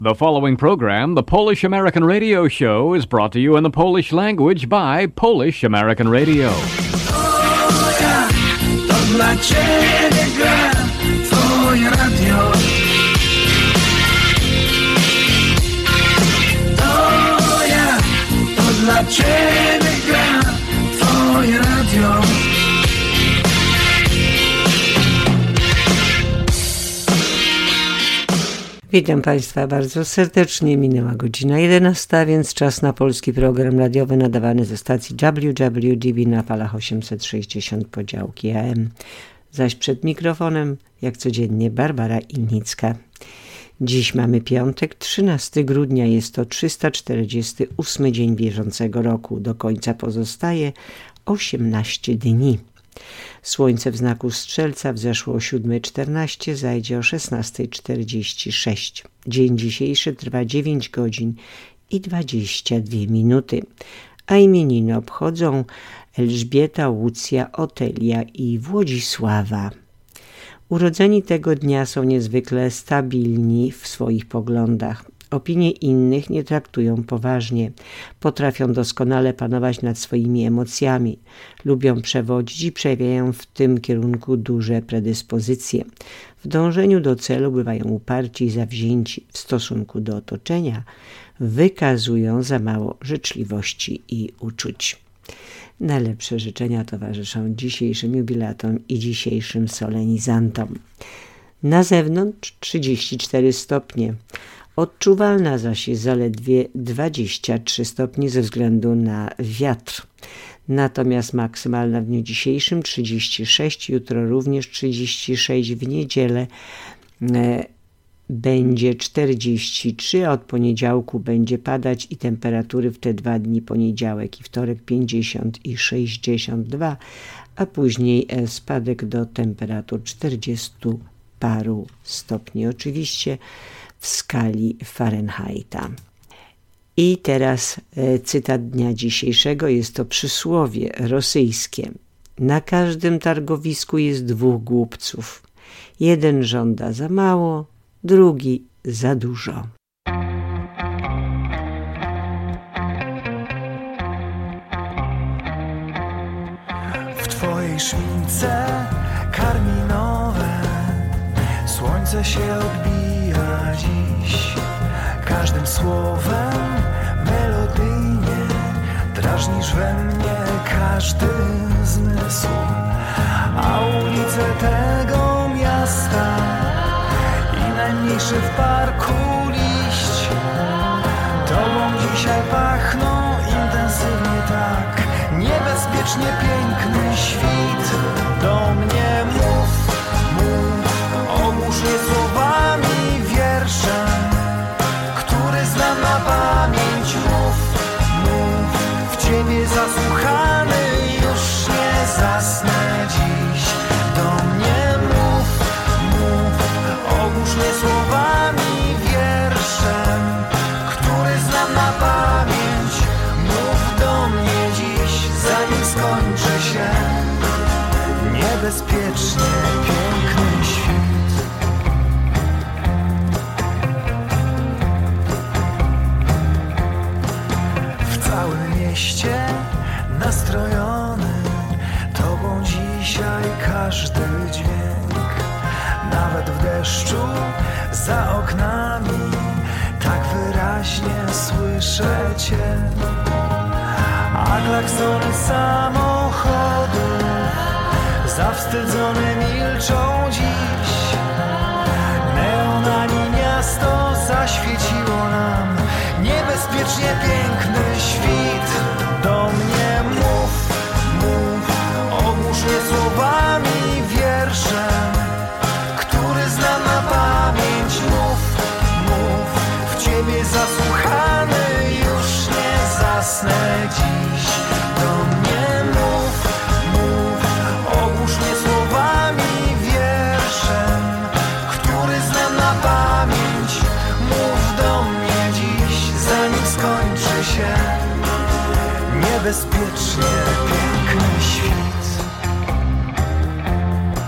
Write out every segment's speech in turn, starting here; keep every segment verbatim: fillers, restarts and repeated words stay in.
The following program, the Polish American Radio Show, is brought to you in the Polish language by Polish American Radio. O ja, to dla Ciebie gra Twoje radio. To ja, to dla Ciebie gra Twoje radio. Witam Państwa bardzo serdecznie. Minęła godzina jedenasta, więc czas na polski program radiowy nadawany ze stacji W W D B na falach osiemset sześćdziesiąt podziałki A M. Zaś przed mikrofonem, jak codziennie, Barbara Innicka. Dziś mamy piątek, trzynastego grudnia, jest to trzysta czterdziesty ósmy dzień bieżącego roku. Do końca pozostaje osiemnaście dni. Słońce w znaku Strzelca wzeszło o siódma czternaście, zajdzie o szesnasta czterdzieści sześć. Dzień dzisiejszy trwa dziewięć godzin i dwadzieścia dwie minuty, a imieniny obchodzą Elżbieta, Łucja, Otelia i Włodzisława. Urodzeni tego dnia są niezwykle stabilni w swoich poglądach. Opinie innych nie traktują poważnie. Potrafią doskonale panować nad swoimi emocjami. Lubią przewodzić i przejawiają w tym kierunku duże predyspozycje. W dążeniu do celu bywają uparci i zawzięci. W stosunku do otoczenia wykazują za mało życzliwości i uczuć. Najlepsze życzenia towarzyszą dzisiejszym jubilatom i dzisiejszym solenizantom. Na zewnątrz trzydzieści cztery stopnie. Odczuwalna zaś jest zaledwie dwadzieścia trzy stopnie ze względu na wiatr. Natomiast maksymalna w dniu dzisiejszym trzydzieści sześć, jutro również trzydzieści sześć, w niedzielę e, będzie czterdzieści trzy, a od poniedziałku będzie padać i temperatury w te dwa dni, poniedziałek i wtorek, pięćdziesiąt i sześćdziesiąt dwa, a później e, spadek do temperatur czterdziestu paru stopni. Oczywiście w skali Fahrenheita. I teraz e, cytat dnia dzisiejszego, jest to przysłowie rosyjskie. Na każdym targowisku jest dwóch głupców. Jeden żąda za mało, drugi za dużo. W Twojej szmince karminowe słońce się odbija dziś. Każdym słowem melodyjnie drażnisz we mnie każdy zmysł. A ulice tego miasta i najmniejszy w parku liść tobą dzisiaj pachną intensywnie tak. Niebezpiecznie piękny świt. Do mnie mów, mów, ogłusz mnie słowami, wierszem, który znam na pamięć. Mów, mów, w ciebie zasłuchany już nie zasnę dziś. Do mnie mów, mów, ogłusz mnie słowami, wierszem, który znam na pamięć. Mów do mnie dziś, zanim skończy się niebezpiecznie piękny świt. W całym mieście nastrojony tobą dzisiaj każdy dźwięk. Nawet w deszczu za oknami tak wyraźnie słyszę cię. A klaksony samochodów zawstydzone milczą dziś. Neonami miasto zaświeciło nam niebezpiecznie piękny świt. Do mnie mów, mów, ogłusz mnie słowami, wierszem, który znam na pamięć. Mów, mów, w ciebie zasłuchany już nie zasnę dziś. Do mnie mów, mów, ogłusz mnie słowami, wierszem, który znam na pamięć. Mów do mnie dziś, zanim skończy się niebezpiecznie piękny świt.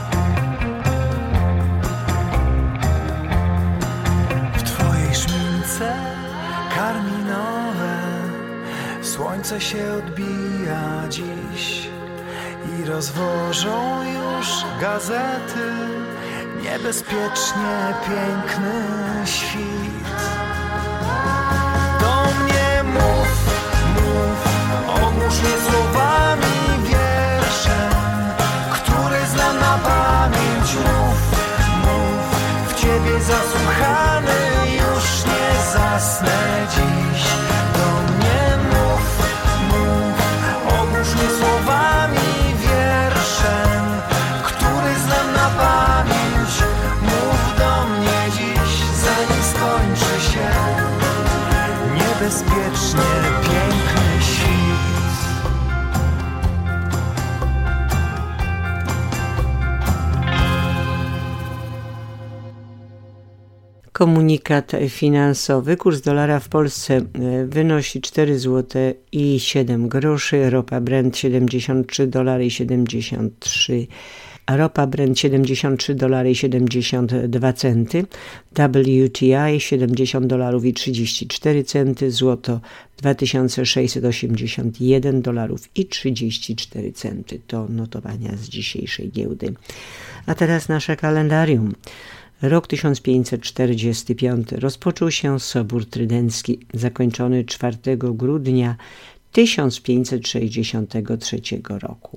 W twojej szmince karminowe. Słońce się odbija dziś i rozwożą już gazety. Niebezpiecznie piękny świt. Do mnie mów, mów, ogłusz mnie słowami, wierszem, który znam na pamięć. Mów, mów, w ciebie zasłuchany, już nie zasnę dziś. Do mnie mów, mów, ogłusz mnie słowami, wierszem, który znam na pamięć. Mów do mnie dziś, zanim skończy się niebezpiecznie piękny świt. Komunikat finansowy. Kurs dolara w Polsce wynosi cztery złote i siedem groszy. Ropa Brent siedemdziesiąt trzy dolary i siedemdziesiąt trzy a ropa Brent siedemdziesiąt trzy dolary i siedemdziesiąt dwa centy, W T I siedemdziesiąt dolarów i trzydzieści cztery centy, złoto dwa tysiące sześćset osiemdziesiąt jeden dolarów i trzydzieści cztery centy. To notowania z dzisiejszej giełdy. A teraz nasze kalendarium. Rok tysiąc pięćset czterdziesty piąty rozpoczął się Sobór Trydencki, zakończony czwartego grudnia tysiąc pięćset sześćdziesiątego trzeciego roku.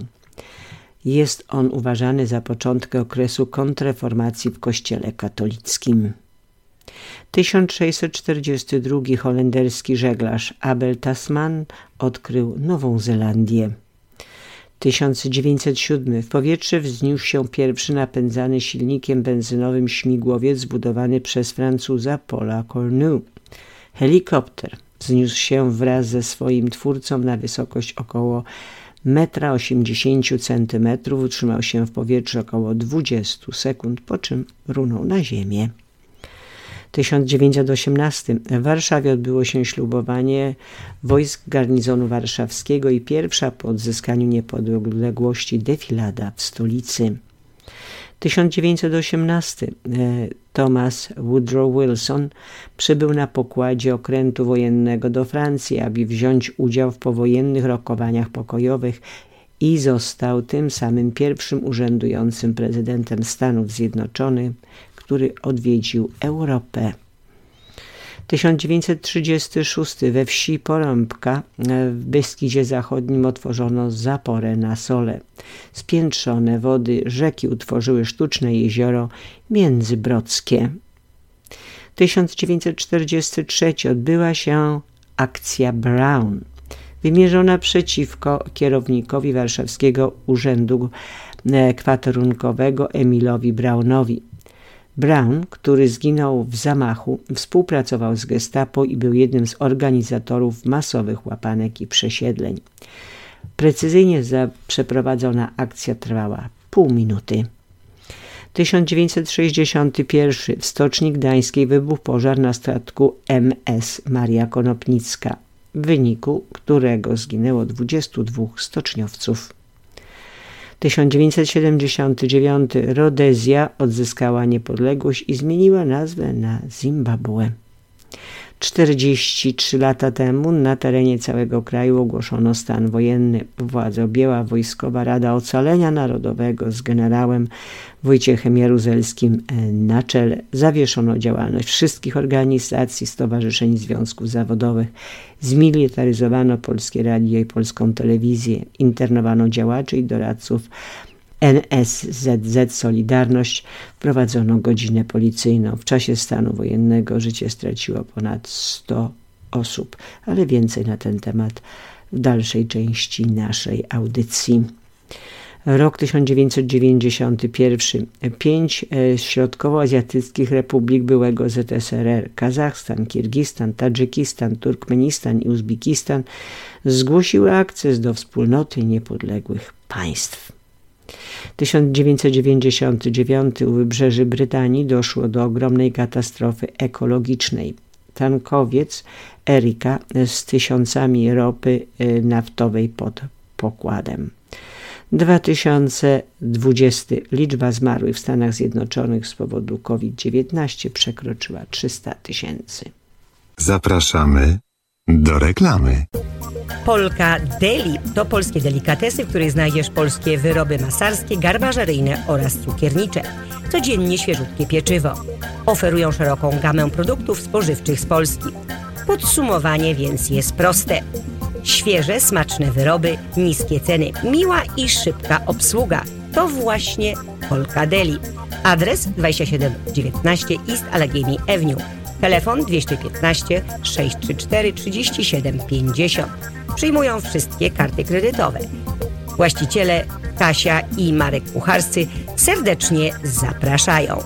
Jest on uważany za początek okresu kontrreformacji w Kościele katolickim. tysiąc sześćset czterdziesty drugi holenderski żeglarz Abel Tasman odkrył Nową Zelandię. tysiąc dziewięćset siódmy w powietrze wzniósł się pierwszy napędzany silnikiem benzynowym śmigłowiec zbudowany przez Francuza Paula Cornu. Helikopter wzniósł się wraz ze swoim twórcą na wysokość około metra osiemdziesięciu centymetrów, utrzymał się w powietrzu około dwudziestu sekund, po czym runął na ziemię. tysiąc dziewięćset osiemnasty w Warszawie odbyło się ślubowanie wojsk garnizonu warszawskiego i pierwsza po odzyskaniu niepodległości defilada w stolicy. tysiąc dziewięćset osiemnasty Thomas Woodrow Wilson przybył na pokładzie okrętu wojennego do Francji, aby wziąć udział w powojennych rokowaniach pokojowych i został tym samym pierwszym urzędującym prezydentem Stanów Zjednoczonych, który odwiedził Europę. tysiąc dziewięćset trzydziesty szósty we wsi Porąbka w Beskidzie Zachodnim otworzono zaporę na Sole. Spiętrzone wody rzeki utworzyły sztuczne jezioro Międzybrodzkie. tysiąc dziewięćset czterdziesty trzeci odbyła się akcja Brown, wymierzona przeciwko kierownikowi warszawskiego urzędu kwaterunkowego Emilowi Brownowi. Brown, który zginął w zamachu, współpracował z Gestapo i był jednym z organizatorów masowych łapanek i przesiedleń. Precyzyjnie przeprowadzona akcja trwała pół minuty. tysiąc dziewięćset sześćdziesiąty pierwszy w Stoczni Gdańskiej wybuchł pożar na statku M S Maria Konopnicka, w wyniku którego zginęło dwudziestu dwóch stoczniowców. tysiąc dziewięćset siedemdziesiąty dziewiąty Rodezja odzyskała niepodległość i zmieniła nazwę na Zimbabwe. czterdzieści trzy lata temu na terenie całego kraju ogłoszono stan wojenny. Władzę objęła Wojskowa Rada Ocalenia Narodowego z generałem Wojciechem Jaruzelskim na czele. Zawieszono działalność wszystkich organizacji, stowarzyszeń, związków zawodowych. Zmilitaryzowano Polskie Radio i Polską Telewizję. Internowano działaczy i doradców N S Z Z Solidarność. Wprowadzono godzinę policyjną. W czasie stanu wojennego życie straciło ponad sto osób, ale więcej na ten temat w dalszej części naszej audycji. Rok tysiąc dziewięćset dziewięćdziesiąty pierwszy. Pięć środkowoazjatyckich republik byłego Z S R R, Kazachstan, Kirgistan, Tadżykistan, Turkmenistan i Uzbekistan, zgłosiły akces do wspólnoty niepodległych państw. tysiąc dziewięćset dziewięćdziesiąty dziewiąty u wybrzeży Brytanii doszło do ogromnej katastrofy ekologicznej. Tankowiec Erika z tysiącami ropy naftowej pod pokładem. dwa tysiące dwudziesty liczba zmarłych w Stanach Zjednoczonych z powodu COVID dziewiętnaście przekroczyła trzysta tysięcy. Zapraszamy do reklamy. Polka Deli to polskie delikatesy, w których znajdziesz polskie wyroby masarskie, garbażeryjne oraz cukiernicze. Codziennie świeżutkie pieczywo. Oferują szeroką gamę produktów spożywczych z Polski. Podsumowanie więc jest proste. Świeże, smaczne wyroby, niskie ceny, miła i szybka obsługa. To właśnie Polka Deli. Adres dwadzieścia siedem dziewiętnaście East Allegheny Avenue. Telefon dwieście piętnaście sześćset trzydzieści cztery trzydzieści siedem pięćdziesiąt. Przyjmują wszystkie karty kredytowe. Właściciele Kasia i Marek Kucharscy serdecznie zapraszają.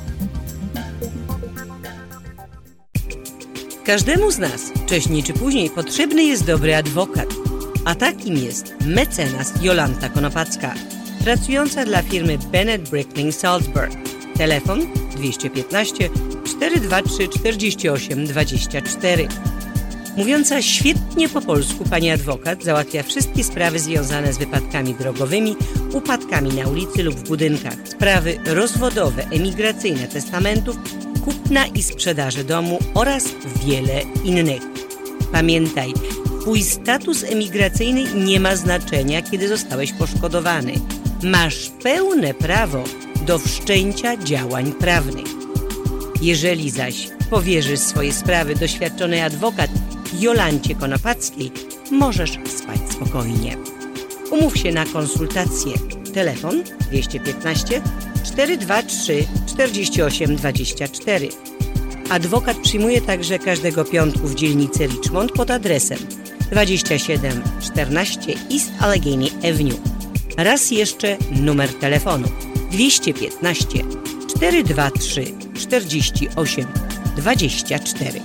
Każdemu z nas wcześniej czy później potrzebny jest dobry adwokat. A takim jest mecenas Jolanta Konopacka, pracująca dla firmy Bennett Brickling Salzburg. Telefon dwieście piętnaście czterysta dwadzieścia trzy czterdzieści osiem dwadzieścia cztery. Mówiąca świetnie po polsku pani adwokat załatwia wszystkie sprawy związane z wypadkami drogowymi, upadkami na ulicy lub w budynkach, sprawy rozwodowe, emigracyjne, testamentów, kupna i sprzedaży domu oraz wiele innych. Pamiętaj, twój status emigracyjny nie ma znaczenia, kiedy zostałeś poszkodowany. Masz pełne prawo do wszczęcia działań prawnych. Jeżeli zaś powierzysz swoje sprawy doświadczonej adwokat Jolancie Konopackiej, możesz spać spokojnie. Umów się na konsultację. Telefon dwieście piętnaście czterysta dwadzieścia trzy czterdzieści osiem dwadzieścia cztery. Adwokat przyjmuje także każdego piątku w dzielnicy Richmond pod adresem dwadzieścia siedem czternaście East Allegheny Avenue. Raz jeszcze numer telefonu dwieście piętnaście czterysta dwadzieścia trzy czterdzieści osiem dwadzieścia cztery.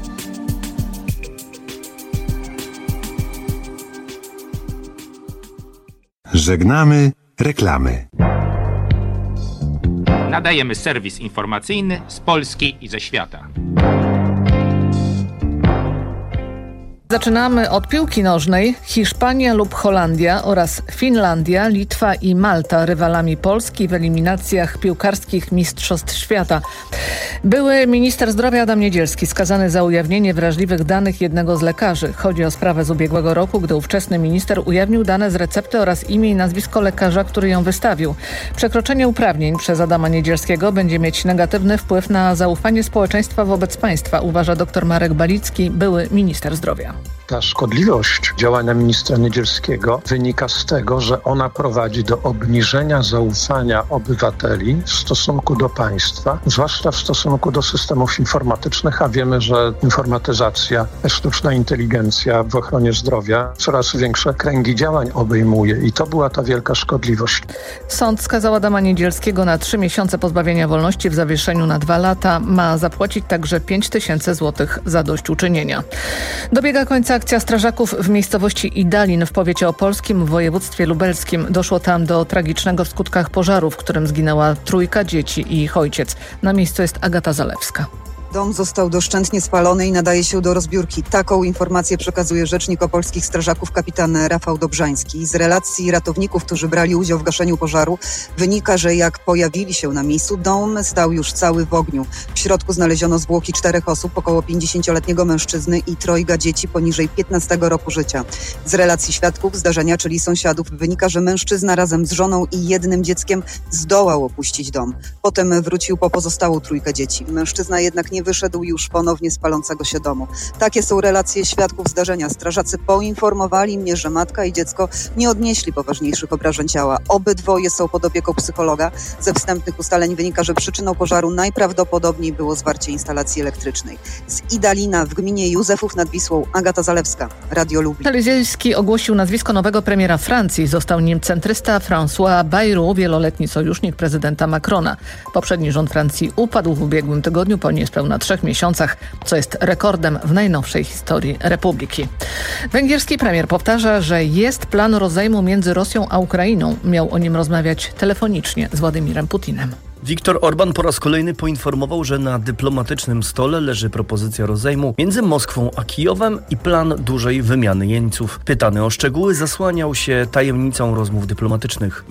Żegnamy reklamy. Nadajemy serwis informacyjny z Polski i ze świata. Zaczynamy od piłki nożnej. Hiszpania lub Holandia oraz Finlandia, Litwa i Malta rywalami Polski w eliminacjach piłkarskich Mistrzostw Świata. Były minister zdrowia Adam Niedzielski skazany za ujawnienie wrażliwych danych jednego z lekarzy. Chodzi o sprawę z ubiegłego roku, gdy ówczesny minister ujawnił dane z recepty oraz imię i nazwisko lekarza, który ją wystawił. Przekroczenie uprawnień przez Adama Niedzielskiego będzie mieć negatywny wpływ na zaufanie społeczeństwa wobec państwa, uważa dr Marek Balicki, były minister zdrowia. Ta szkodliwość działania ministra Niedzielskiego wynika z tego, że ona prowadzi do obniżenia zaufania obywateli w stosunku do państwa, zwłaszcza w stosunku do systemów informatycznych, a wiemy, że informatyzacja, sztuczna inteligencja w ochronie zdrowia coraz większe kręgi działań obejmuje i to była ta wielka szkodliwość. Sąd skazał Adama Niedzielskiego na trzy miesiące pozbawienia wolności w zawieszeniu na dwa lata. Ma zapłacić także pięć tysięcy złotych zadośćuczynienia. Dobiega końca akcja strażaków w miejscowości Idalin w powiecie opolskim w województwie lubelskim. Doszło tam do tragicznego w skutkach pożaru, w którym zginęła trójka dzieci i ich ojciec. Na miejscu jest Agata Zalewska. Dom został doszczętnie spalony i nadaje się do rozbiórki. Taką informację przekazuje rzecznik opolskich strażaków kapitan Rafał Dobrzański. Z relacji ratowników, którzy brali udział w gaszeniu pożaru, wynika, że jak pojawili się na miejscu, dom stał już cały w ogniu. W środku znaleziono zwłoki czterech osób, około pięćdziesięcioletniego mężczyzny i trojga dzieci poniżej piętnastego roku życia. Z relacji świadków zdarzenia, czyli sąsiadów, wynika, że mężczyzna razem z żoną i jednym dzieckiem zdołał opuścić dom. Potem wrócił po pozostałą trójkę dzieci. Mężczyzna jednak nie wyszedł już ponownie z palącego się domu. Takie są relacje świadków zdarzenia. Strażacy poinformowali mnie, że matka i dziecko nie odnieśli poważniejszych obrażeń ciała. Obydwoje są pod opieką psychologa. Ze wstępnych ustaleń wynika, że przyczyną pożaru najprawdopodobniej było zwarcie instalacji elektrycznej. Z Idalina w gminie Józefów nad Wisłą, Agata Zalewska, Radio Lublin. Niedzielski ogłosił nazwisko nowego premiera Francji. Został nim centrysta François Bayrou, wieloletni sojusznik prezydenta Macrona. Poprzedni rząd Francji upadł w ubiegłym tygodniu po niespełna trzech miesiącach, co jest rekordem w najnowszej historii Republiki. Węgierski premier powtarza, że jest plan rozejmu między Rosją a Ukrainą. Miał o nim rozmawiać telefonicznie z Władimirem Putinem. Viktor Orban po raz kolejny poinformował, że na dyplomatycznym stole leży propozycja rozejmu między Moskwą a Kijowem i plan dużej wymiany jeńców. Pytany o szczegóły zasłaniał się tajemnicą rozmów dyplomatycznych.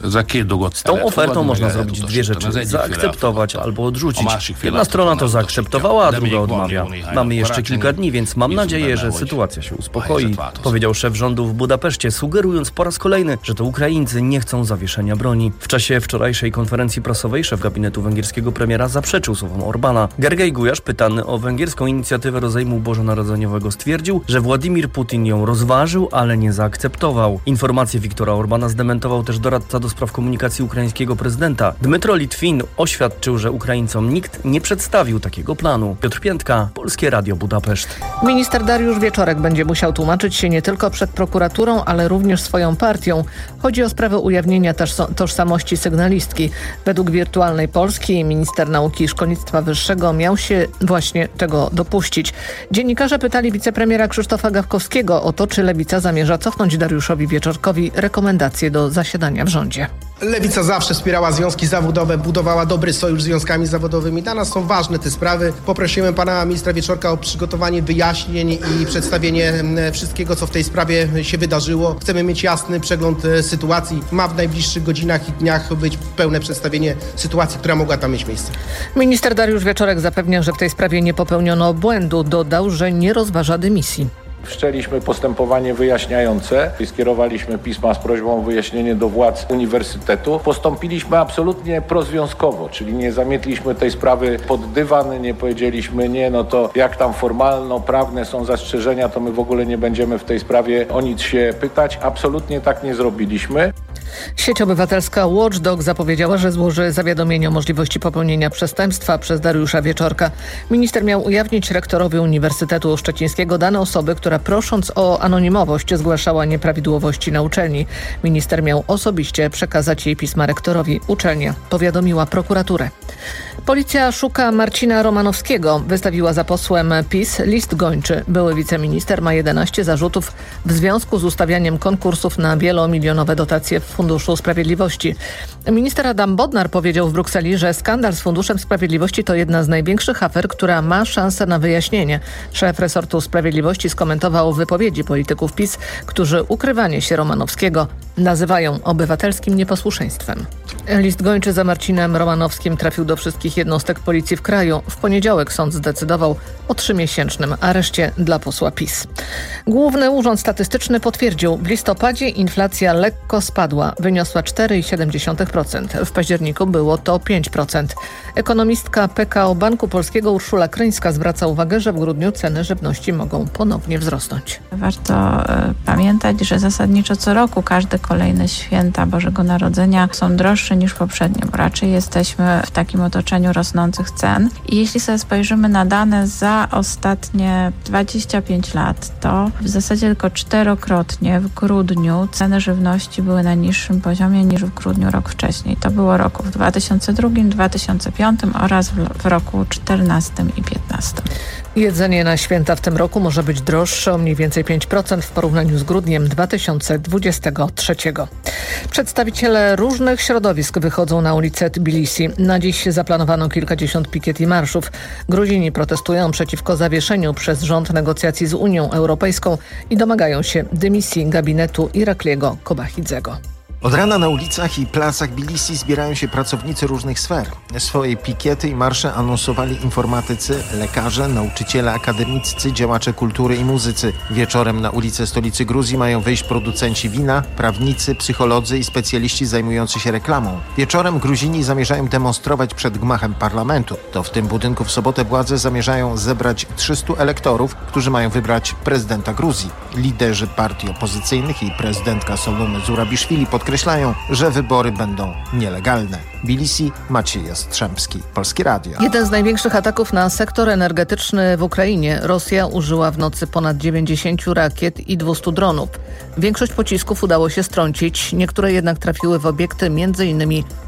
Z tą ofertą można zrobić dwie rzeczy: zaakceptować albo odrzucić. Jedna strona to zaakceptowała, a druga odmawia. Mamy jeszcze kilka dni, więc mam nadzieję, że sytuacja się uspokoi, powiedział szef rządu w Budapeszcie, sugerując po raz kolejny, że to Ukraińcy nie chcą zawieszenia broni. W czasie wczorajszej konferencji prasowej szef gabinetu węgierskiego premiera zaprzeczył słowom Orbana. Gergej Gujasz, pytany o węgierską inicjatywę rozejmu bożonarodzeniowego, stwierdził, że Władimir Putin ją rozważył, ale nie zaakceptował. Informację Viktora Orbana zdementował też doradca do spraw komunikacji ukraińskiego prezydenta. Dmytro Litwin oświadczył, że Ukraińcom nikt nie przedstawił takiego planu. Piotr Piętka, Polskie Radio Budapeszt. Minister Dariusz Wieczorek będzie musiał tłumaczyć się nie tylko przed prokuraturą, ale również swoją partią. Chodzi o sprawę ujawnienia tożsamości sygnalistki. Według Wirtualnej Polski minister nauki i szkolnictwa wyższego miał się właśnie tego dopuścić. Dziennikarze pytali wicepremiera Krzysztofa Gawkowskiego o to, czy Lewica zamierza cofnąć Dariuszowi Wieczorkowi rekomendacje do zasiadania w rządzie. Lewica zawsze wspierała związki zawodowe, budowała dobry sojusz z związkami zawodowymi. Dla nas są ważne te sprawy. Poprosiłem pana ministra Wieczorka o przygotowanie wyjaśnień i przedstawienie wszystkiego, co w tej sprawie się wydarzyło. Chcemy mieć jasny przegląd sytuacji. Ma w najbliższych godzinach i dniach być pełne przedstawienie sytuacji, która mogła tam mieć miejsce. Minister Dariusz Wieczorek zapewnia, że w tej sprawie nie popełniono błędu. Dodał, że nie rozważa dymisji. Wszczęliśmy postępowanie wyjaśniające i skierowaliśmy pisma z prośbą o wyjaśnienie do władz uniwersytetu. Postąpiliśmy absolutnie prozwiązkowo, czyli nie zamietliśmy tej sprawy pod dywan, nie powiedzieliśmy nie, no to jak tam formalno-prawne są zastrzeżenia, to my w ogóle nie będziemy w tej sprawie o nic się pytać. Absolutnie tak nie zrobiliśmy. Sieć obywatelska Watchdog zapowiedziała, że złoży zawiadomienie o możliwości popełnienia przestępstwa przez Dariusza Wieczorka. Minister miał ujawnić rektorowi Uniwersytetu Szczecińskiego dane osoby, która prosząc o anonimowość zgłaszała nieprawidłowości na uczelni. Minister miał osobiście przekazać jej pisma rektorowi. Uczelnia powiadomiła prokuraturę. Policja szuka Marcina Romanowskiego. Wystawiła za posłem PiS list gończy. Były wiceminister ma jedenaście zarzutów w związku z ustawianiem konkursów na wielomilionowe dotacje w Funduszu Sprawiedliwości. Minister Adam Bodnar powiedział w Brukseli, że skandal z Funduszem Sprawiedliwości to jedna z największych afer, która ma szansę na wyjaśnienie. Szef resortu Sprawiedliwości skomentował wypowiedzi polityków PiS, którzy ukrywanie się Romanowskiego nazywają obywatelskim nieposłuszeństwem. List gończy za Marcinem Romanowskim trafił do wszystkich jednostek policji w kraju. W poniedziałek sąd zdecydował o trzymiesięcznym areszcie dla posła PiS. Główny Urząd Statystyczny potwierdził, w listopadzie inflacja lekko spadła, wyniosła cztery i siedem dziesiątych procent. W październiku było to pięć procent. Ekonomistka P K O Banku Polskiego Urszula Kryńska zwraca uwagę, że w grudniu ceny żywności mogą ponownie wzrosnąć. Warto y, pamiętać, że zasadniczo co roku każde kolejne święta Bożego Narodzenia są droższe niż poprzednie, bo raczej jesteśmy w takim otoczeniu rosnących cen. I jeśli sobie spojrzymy na dane za ostatnie dwadzieścia pięć lat, to w zasadzie tylko czterokrotnie w grudniu ceny żywności były na niższym poziomie niż w grudniu rok wcześniej. To było roku w dwa tysiące drugim, dwa tysiące piątym oraz w, w roku czternastym i piętnastym. Jedzenie na święta w tym roku może być droższe o mniej więcej pięć procent w porównaniu z grudniem dwa tysiące dwudziestego trzeciego. Przedstawiciele różnych środowisk wychodzą na ulicę Tbilisi. Na dziś zaplanowano kilkadziesiąt pikiet i marszów. Gruzini protestują przeciwko zawieszeniu przez rząd negocjacji z Unią Europejską i domagają się dymisji gabinetu Irakliego Kobachidzego. Od rana na ulicach i placach Tbilisi zbierają się pracownicy różnych sfer. Swoje pikiety i marsze anonsowali informatycy, lekarze, nauczyciele akademiccy, działacze kultury i muzycy. Wieczorem na ulice stolicy Gruzji mają wyjść producenci wina, prawnicy, psycholodzy i specjaliści zajmujący się reklamą. Wieczorem Gruzini zamierzają demonstrować przed gmachem parlamentu. To w tym budynku w sobotę władze zamierzają zebrać trzystu elektorów, którzy mają wybrać prezydenta Gruzji. Liderzy partii opozycyjnych i prezydentka Solumy Zurabiszwili podkreślają, Podkreślają, że wybory będą nielegalne. Tbilisi, Maciej Jastrzębski, Polskie Radio. Jeden z największych ataków na sektor energetyczny w Ukrainie. Rosja użyła w nocy ponad dziewięćdziesięciu rakiet i dwustu dronów. Większość pocisków udało się strącić, niektóre jednak trafiły w obiekty między innymi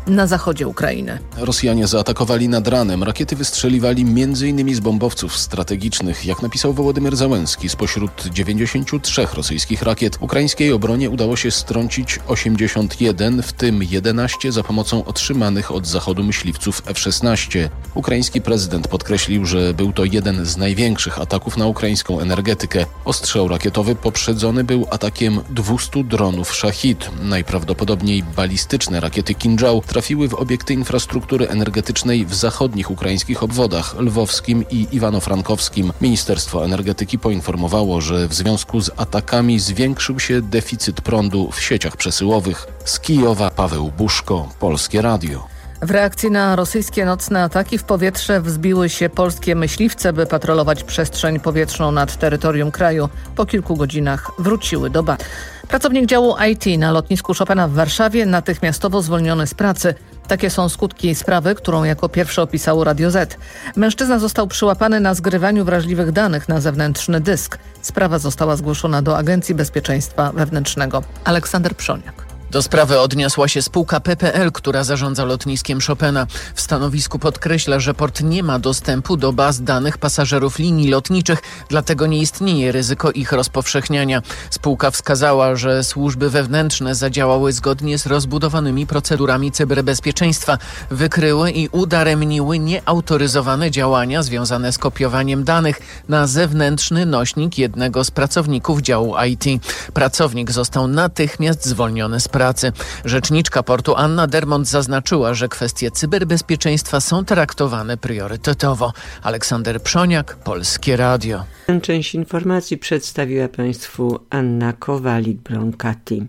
na zachodzie Ukrainy. Rosjanie zaatakowali nad ranem. Rakiety wystrzeliwali między innymi z bombowców strategicznych. Jak napisał Wołodymyr Zełenski, spośród dziewięćdziesięciu trzech rosyjskich rakiet ukraińskiej obronie udało się strącić osiemdziesiąt jeden, w tym jedenaście za pomocą otrzymanych od zachodu myśliwców F szesnaście. Ukraiński prezydent podkreślił, że był to jeden z największych ataków na ukraińską energetykę. Ostrzał rakietowy poprzedzony był atakiem dwustu dronów Szachid. Najprawdopodobniej balistyczne rakiety Kinżał trafiły w obiekty infrastruktury energetycznej w zachodnich ukraińskich obwodach lwowskim i iwano-frankowskim. Ministerstwo Energetyki poinformowało, że w związku z atakami zwiększył się deficyt prądu w sieciach przesyłowych. Z Kijowa Paweł Buszko, Polskie Radio. W reakcji na rosyjskie nocne ataki w powietrze wzbiły się polskie myśliwce, by patrolować przestrzeń powietrzną nad terytorium kraju. Po kilku godzinach wróciły do bazy. Pracownik działu I T na lotnisku Chopina w Warszawie natychmiastowo zwolniony z pracy. Takie są skutki sprawy, którą jako pierwsze opisało Radio Z. Mężczyzna został przyłapany na zgrywaniu wrażliwych danych na zewnętrzny dysk. Sprawa została zgłoszona do Agencji Bezpieczeństwa Wewnętrznego. Aleksander Przoniak. Do sprawy odniosła się spółka P P L, która zarządza lotniskiem Chopina. W stanowisku podkreśla, że port nie ma dostępu do baz danych pasażerów linii lotniczych, dlatego nie istnieje ryzyko ich rozpowszechniania. Spółka wskazała, że służby wewnętrzne zadziałały zgodnie z rozbudowanymi procedurami cyberbezpieczeństwa, wykryły i udaremniły nieautoryzowane działania związane z kopiowaniem danych na zewnętrzny nośnik jednego z pracowników działu I T. Pracownik został natychmiast zwolniony z pracy. Rzeczniczka portu Anna Dermont zaznaczyła, że kwestie cyberbezpieczeństwa są traktowane priorytetowo. Aleksander Przoniak, Polskie Radio. Tę część informacji przedstawiła Państwu Anna Kowalik-Bronkati.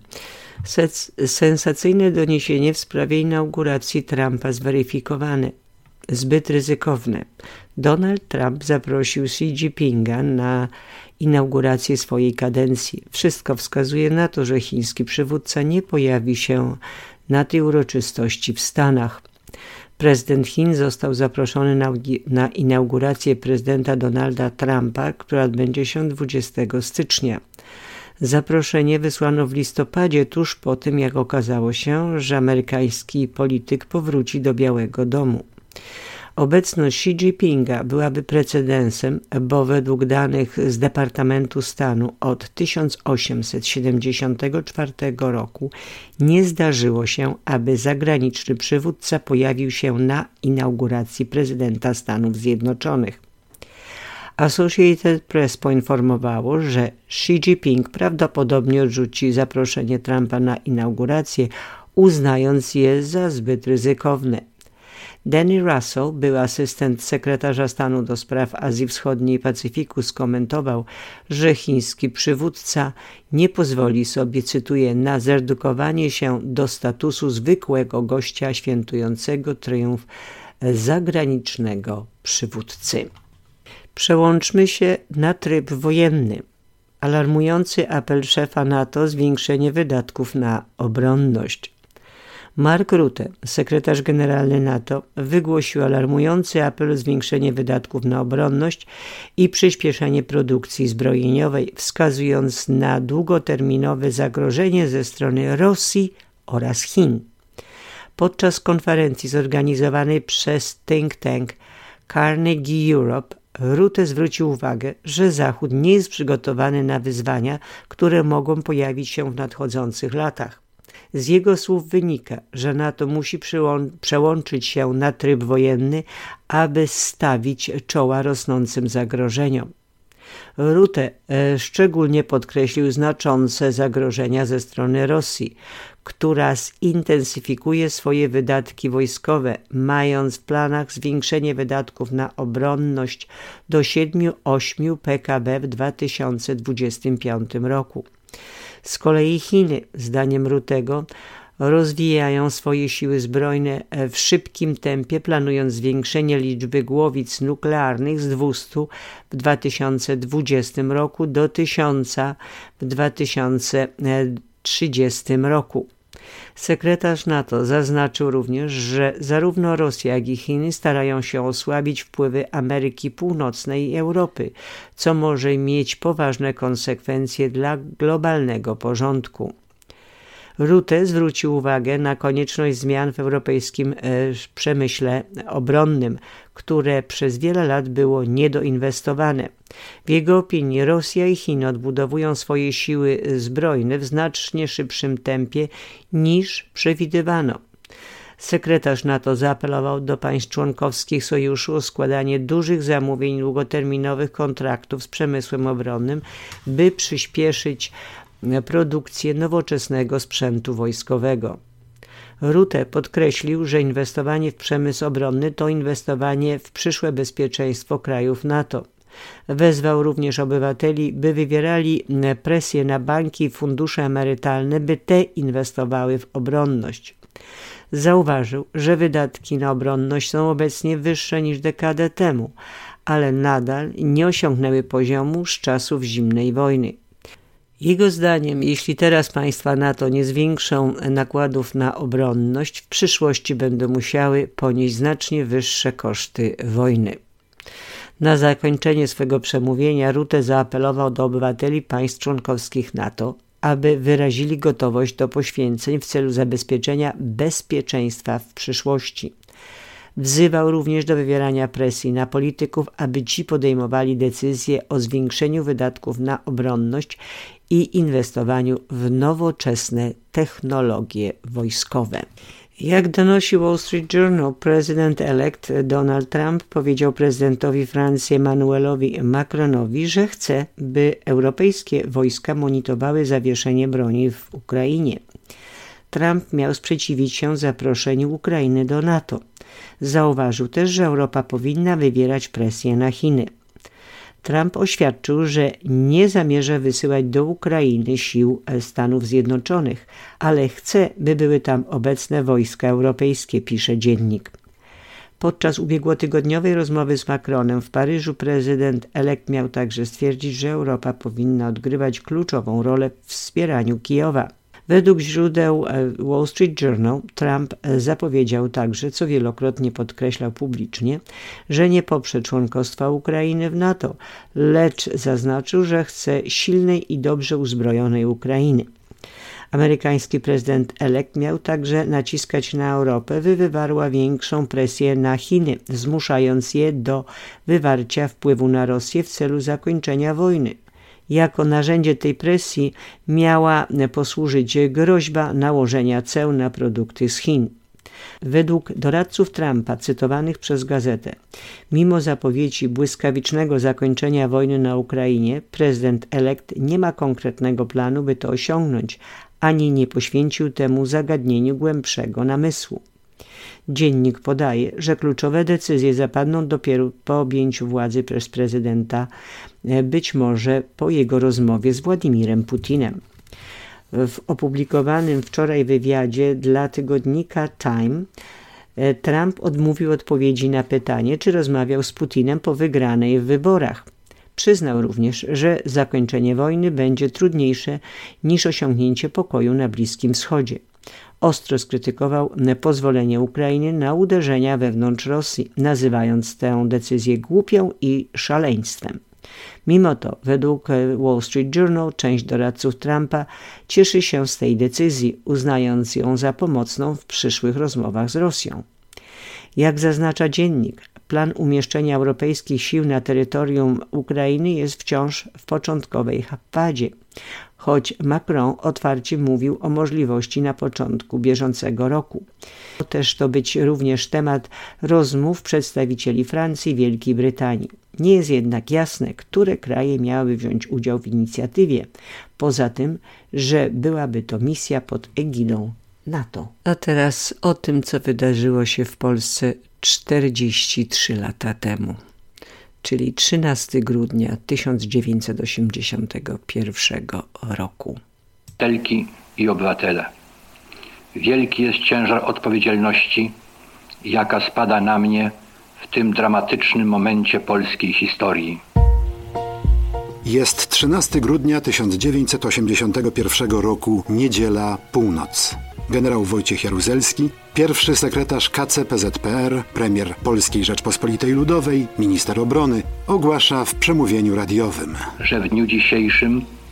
Sensacyjne doniesienie w sprawie inauguracji Trumpa zweryfikowane. Zbyt ryzykowne. Donald Trump zaprosił Xi Jinpinga na inaugurację swojej kadencji. Wszystko wskazuje na to, że chiński przywódca nie pojawi się na tej uroczystości w Stanach. Prezydent Chin został zaproszony na, na inaugurację prezydenta Donalda Trumpa, która odbędzie się dwudziestego stycznia. Zaproszenie wysłano w listopadzie, tuż po tym, jak okazało się, że amerykański polityk powróci do Białego Domu. Obecność Xi Jinpinga byłaby precedensem, bo według danych z Departamentu Stanu od tysiąc osiemset siedemdziesiątego czwartego roku nie zdarzyło się, aby zagraniczny przywódca pojawił się na inauguracji prezydenta Stanów Zjednoczonych. Associated Press poinformowało, że Xi Jinping prawdopodobnie odrzuci zaproszenie Trumpa na inaugurację, uznając je za zbyt ryzykowne. Danny Russell, były asystent sekretarza stanu do spraw Azji Wschodniej i Pacyfiku, skomentował, że chiński przywódca nie pozwoli sobie, cytuję, na zredukowanie się do statusu zwykłego gościa świętującego triumf zagranicznego przywódcy. Przełączmy się na tryb wojenny. Alarmujący apel szefa NATO, zwiększenie wydatków na obronność. Mark Rutte, sekretarz generalny NATO, wygłosił alarmujący apel o zwiększenie wydatków na obronność i przyspieszenie produkcji zbrojeniowej, wskazując na długoterminowe zagrożenie ze strony Rosji oraz Chin. Podczas konferencji zorganizowanej przez think tank Carnegie Europe Rutte zwrócił uwagę, że Zachód nie jest przygotowany na wyzwania, które mogą pojawić się w nadchodzących latach. Z jego słów wynika, że NATO musi przełączyć się na tryb wojenny, aby stawić czoła rosnącym zagrożeniom. Rutte e, szczególnie podkreślił znaczące zagrożenia ze strony Rosji, która zintensyfikuje swoje wydatki wojskowe, mając w planach zwiększenie wydatków na obronność do siedem do ośmiu P K B w dwa tysiące dwudziestym piątym roku. Z kolei Chiny, zdaniem Ruttego, rozwijają swoje siły zbrojne w szybkim tempie, planując zwiększenie liczby głowic nuklearnych z dwustu w dwa tysiące dwudziestym roku do tysiąca w dwa tysiące trzydziestym roku. Sekretarz NATO zaznaczył również, że zarówno Rosja, jak i Chiny starają się osłabić wpływy Ameryki Północnej i Europy, co może mieć poważne konsekwencje dla globalnego porządku. Rutte zwrócił uwagę na konieczność zmian w europejskim e, przemyśle obronnym, które przez wiele lat było niedoinwestowane. W jego opinii Rosja i Chiny odbudowują swoje siły zbrojne w znacznie szybszym tempie niż przewidywano. Sekretarz NATO zaapelował do państw członkowskich sojuszu o składanie dużych zamówień długoterminowych kontraktów z przemysłem obronnym, by przyspieszyć produkcję nowoczesnego sprzętu wojskowego. Rutte podkreślił, że inwestowanie w przemysł obronny to inwestowanie w przyszłe bezpieczeństwo krajów NATO. Wezwał również obywateli, by wywierali presję na banki i fundusze emerytalne, by te inwestowały w obronność. Zauważył, że wydatki na obronność są obecnie wyższe niż dekadę temu, ale nadal nie osiągnęły poziomu z czasów zimnej wojny. Jego zdaniem, jeśli teraz państwa NATO nie zwiększą nakładów na obronność, w przyszłości będą musiały ponieść znacznie wyższe koszty wojny. Na zakończenie swego przemówienia Rutte zaapelował do obywateli państw członkowskich NATO, aby wyrazili gotowość do poświęceń w celu zabezpieczenia bezpieczeństwa w przyszłości. Wzywał również do wywierania presji na polityków, aby ci podejmowali decyzje o zwiększeniu wydatków na obronność i inwestowaniu w nowoczesne technologie wojskowe. Jak donosi Wall Street Journal, prezydent-elekt Donald Trump powiedział prezydentowi Francji Emmanuelowi Macronowi, że chce, by europejskie wojska monitorowały zawieszenie broni w Ukrainie. Trump miał sprzeciwić się zaproszeniu Ukrainy do NATO. Zauważył też, że Europa powinna wywierać presję na Chiny. Trump oświadczył, że nie zamierza wysyłać do Ukrainy sił Stanów Zjednoczonych, ale chce, by były tam obecne wojska europejskie, pisze dziennik. Podczas ubiegłotygodniowej rozmowy z Macronem w Paryżu prezydent-elekt miał także stwierdzić, że Europa powinna odgrywać kluczową rolę w wspieraniu Kijowa. Według źródeł Wall Street Journal Trump zapowiedział także, co wielokrotnie podkreślał publicznie, że nie poprze członkostwa Ukrainy w NATO, lecz zaznaczył, że chce silnej i dobrze uzbrojonej Ukrainy. Amerykański prezydent-elekt miał także naciskać na Europę, by wywarła większą presję na Chiny, zmuszając je do wywarcia wpływu na Rosję w celu zakończenia wojny. Jako narzędzie tej presji miała posłużyć groźba nałożenia ceł na produkty z Chin. Według doradców Trumpa, cytowanych przez gazetę, mimo zapowiedzi błyskawicznego zakończenia wojny na Ukrainie, prezydent-elekt nie ma konkretnego planu, by to osiągnąć, ani nie poświęcił temu zagadnieniu głębszego namysłu. Dziennik podaje, że kluczowe decyzje zapadną dopiero po objęciu władzy przez prezydenta, być może po jego rozmowie z Władimirem Putinem. W opublikowanym wczoraj wywiadzie dla tygodnika Time Trump odmówił odpowiedzi na pytanie, czy rozmawiał z Putinem po wygranej w wyborach. Przyznał również, że zakończenie wojny będzie trudniejsze niż osiągnięcie pokoju na Bliskim Wschodzie. Ostro skrytykował pozwolenie Ukrainy na uderzenia wewnątrz Rosji, nazywając tę decyzję głupią i szaleństwem. Mimo to, według Wall Street Journal, część doradców Trumpa cieszy się z tej decyzji, uznając ją za pomocną w przyszłych rozmowach z Rosją. Jak zaznacza dziennik, plan umieszczenia europejskich sił na terytorium Ukrainy jest wciąż w początkowej fazie, choć Macron otwarcie mówił o możliwości na początku bieżącego roku. Może też to być również temat rozmów przedstawicieli Francji i Wielkiej Brytanii. Nie jest jednak jasne, które kraje miałyby wziąć udział w inicjatywie, poza tym, że byłaby to misja pod egidą NATO. A teraz o tym, co wydarzyło się w Polsce czterdzieści trzy lata temu, czyli trzynastego grudnia tysiąc dziewięćset osiemdziesiątego pierwszego roku. Obywatelki i obywatele, wielki jest ciężar odpowiedzialności, jaka spada na mnie w tym dramatycznym momencie polskiej historii. Jest trzynastego grudnia tysiąc dziewięćset osiemdziesiątego pierwszego roku, niedziela, północ. Generał Wojciech Jaruzelski, pierwszy sekretarz K C P Z P R, premier Polskiej Rzeczpospolitej Ludowej, minister obrony, ogłasza w przemówieniu radiowym, że w dniu dzisiejszym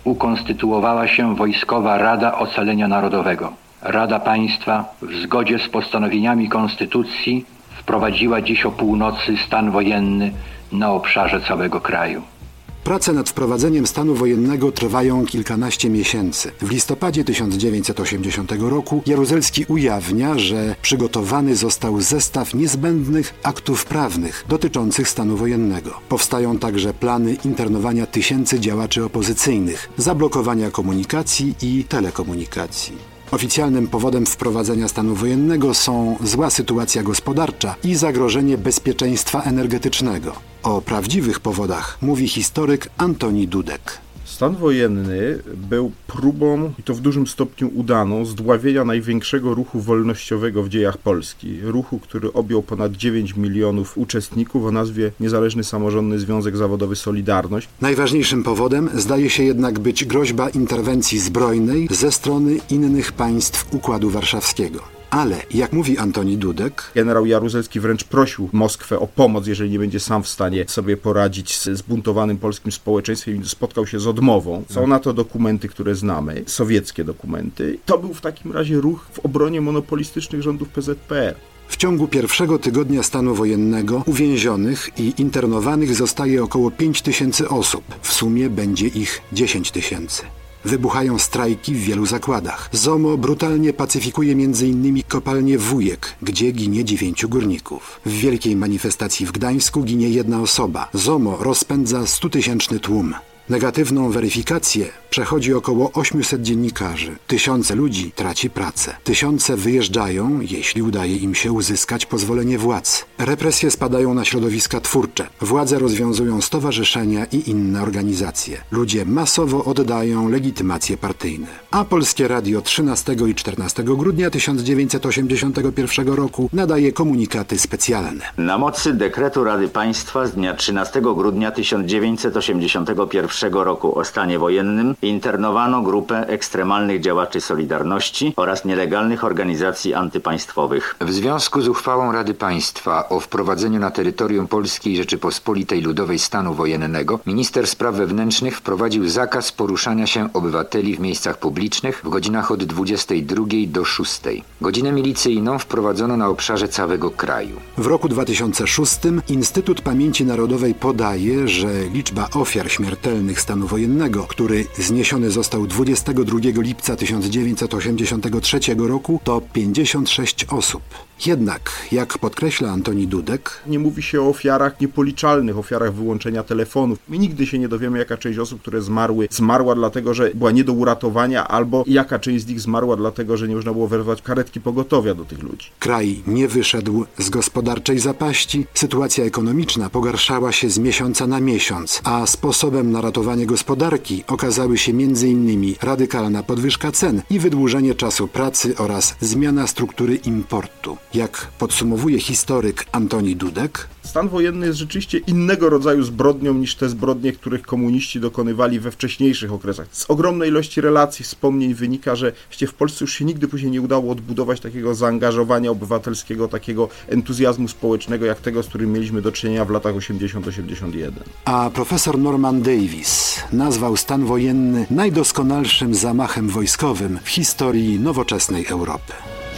ukonstytuowała się Wojskowa Rada Ocalenia Narodowego. Rada Państwa w zgodzie z postanowieniami Konstytucji wprowadziła dziś o północy stan wojenny na obszarze całego kraju. Prace nad wprowadzeniem stanu wojennego trwają kilkanaście miesięcy. W listopadzie tysiąc dziewięćset osiemdziesiątego roku Jaruzelski ujawnia, że przygotowany został zestaw niezbędnych aktów prawnych dotyczących stanu wojennego. Powstają także plany internowania tysięcy działaczy opozycyjnych, zablokowania komunikacji i telekomunikacji. Oficjalnym powodem wprowadzenia stanu wojennego są zła sytuacja gospodarcza i zagrożenie bezpieczeństwa energetycznego. O prawdziwych powodach mówi historyk Antoni Dudek. Stan wojenny był próbą, i to w dużym stopniu udaną, zdławienia największego ruchu wolnościowego w dziejach Polski. Ruchu, który objął ponad dziewięć milionów uczestników o nazwie Niezależny Samorządny Związek Zawodowy Solidarność. Najważniejszym powodem zdaje się jednak być groźba interwencji zbrojnej ze strony innych państw Układu Warszawskiego. Ale, jak mówi Antoni Dudek, generał Jaruzelski wręcz prosił Moskwę o pomoc, jeżeli nie będzie sam w stanie sobie poradzić z zbuntowanym polskim społeczeństwem i spotkał się z odmową. Są na to dokumenty, które znamy, sowieckie dokumenty. To był w takim razie ruch w obronie monopolistycznych rządów P Z P R. W ciągu pierwszego tygodnia stanu wojennego uwięzionych i internowanych zostaje około pięć tysięcy osób. W sumie będzie ich dziesięć tysięcy. Wybuchają strajki w wielu zakładach. ZOMO brutalnie pacyfikuje m.in. kopalnię Wujek, gdzie ginie dziewięciu górników. W wielkiej manifestacji w Gdańsku ginie jedna osoba. ZOMO rozpędza stutysięczny tłum. Negatywną weryfikację przechodzi około ośmiuset dziennikarzy. Tysiące ludzi traci pracę. Tysiące wyjeżdżają, jeśli udaje im się uzyskać pozwolenie władz. Represje spadają na środowiska twórcze. Władze rozwiązują stowarzyszenia i inne organizacje. Ludzie masowo oddają legitymacje partyjne. A Polskie Radio trzynastego i czternastego grudnia tysiąc dziewięćset osiemdziesiątego pierwszego roku nadaje komunikaty specjalne. Na mocy dekretu Rady Państwa z dnia trzynastego grudnia tysiąc dziewięćset osiemdziesiątego pierwszego roku o stanie wojennym internowano grupę ekstremalnych działaczy Solidarności oraz nielegalnych organizacji antypaństwowych. W związku z uchwałą Rady Państwa o wprowadzeniu na terytorium Polskiej Rzeczypospolitej Ludowej stanu wojennego, minister spraw wewnętrznych wprowadził zakaz poruszania się obywateli w miejscach publicznych w godzinach od dwudziestej drugiej do szóstej. Godzinę milicyjną wprowadzono na obszarze całego kraju. W roku dwa tysiące szóstym Instytut Pamięci Narodowej podaje, że liczba ofiar śmiertelnych stanu wojennego, który zniesiony został dwudziestego drugiego lipca tysiąc dziewięćset osiemdziesiątego trzeciego roku, to pięćdziesiąt sześć osób. Jednak, jak podkreśla Antoni Dudek, nie mówi się o ofiarach niepoliczalnych, ofiarach wyłączenia telefonów. My nigdy się nie dowiemy, jaka część osób, które zmarły, zmarła dlatego, że była nie do uratowania, albo jaka część z nich zmarła dlatego, że nie można było wezwać karetki pogotowia do tych ludzi. Kraj nie wyszedł z gospodarczej zapaści, sytuacja ekonomiczna pogarszała się z miesiąca na miesiąc, a sposobem na ratowanie gospodarki okazały się między innymi radykalna podwyżka cen i wydłużenie czasu pracy oraz zmiana struktury importu. Jak podsumowuje historyk Antoni Dudek, stan wojenny jest rzeczywiście innego rodzaju zbrodnią niż te zbrodnie, których komuniści dokonywali we wcześniejszych okresach. Z ogromnej ilości relacji, wspomnień wynika, że w Polsce już się nigdy później nie udało odbudować takiego zaangażowania obywatelskiego, takiego entuzjazmu społecznego, jak tego, z którym mieliśmy do czynienia w latach osiemdziesiątym do osiemdziesiątego pierwszego. A profesor Norman Davis nazwał stan wojenny najdoskonalszym zamachem wojskowym w historii nowoczesnej Europy.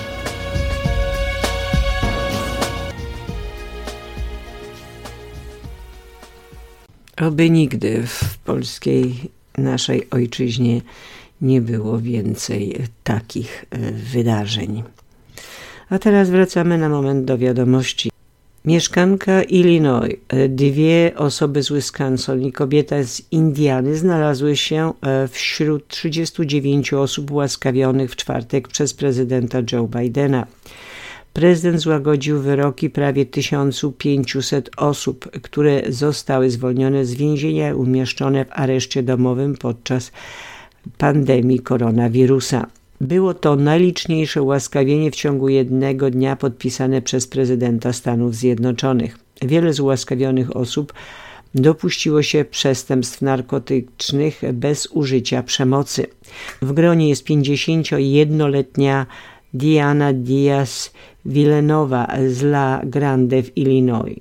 Oby nigdy w polskiej naszej ojczyźnie nie było więcej takich wydarzeń. A teraz wracamy na moment do wiadomości. Mieszkanka Illinois, dwie osoby z Wisconsin i kobieta z Indiany znalazły się wśród trzydziestu dziewięciu osób ułaskawionych w czwartek przez prezydenta Joe Bidena. Prezydent złagodził wyroki prawie tysiąc pięćset osób, które zostały zwolnione z więzienia i umieszczone w areszcie domowym podczas pandemii koronawirusa. Było to najliczniejsze ułaskawienie w ciągu jednego dnia podpisane przez prezydenta Stanów Zjednoczonych. Wiele z ułaskawionych osób dopuściło się przestępstw narkotycznych bez użycia przemocy. W gronie jest pięćdziesięciojednoletnia Diana Diaz Villanova z La Grande w Illinois.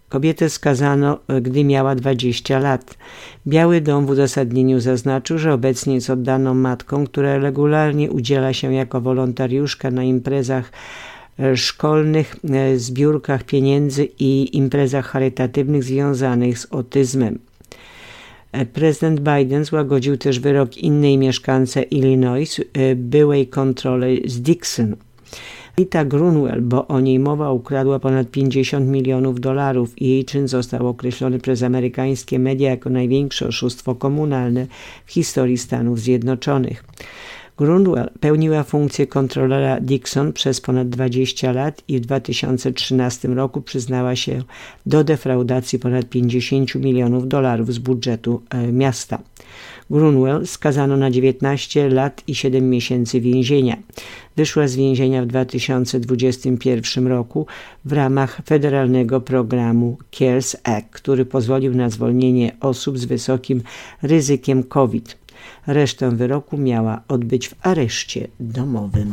Kobietę skazano, gdy miała dwadzieścia lat. Biały Dom w uzasadnieniu zaznaczył, że obecnie jest oddaną matką, która regularnie udziela się jako wolontariuszka na imprezach szkolnych, zbiórkach pieniędzy i imprezach charytatywnych związanych z autyzmem. Prezydent Biden złagodził też wyrok innej mieszkance Illinois, byłej kontroler z Dixon. Rita Grunwald, bo o niej mowa, ukradła ponad pięćdziesiąt milionów dolarów i jej czyn został określony przez amerykańskie media jako największe oszustwo komunalne w historii Stanów Zjednoczonych. Grunwald pełniła funkcję kontrolera Dixon przez ponad dwadzieścia lat i w dwa tysiące trzynastym roku przyznała się do defraudacji ponad pięćdziesiąt milionów dolarów z budżetu e, miasta. Grunwald skazano na dziewiętnaście lat i siedem miesięcy więzienia. Wyszła z więzienia w dwa tysiące dwudziestym pierwszym roku w ramach federalnego programu CARES Act, który pozwolił na zwolnienie osób z wysokim ryzykiem COVID. Resztę wyroku miała odbyć w areszcie domowym.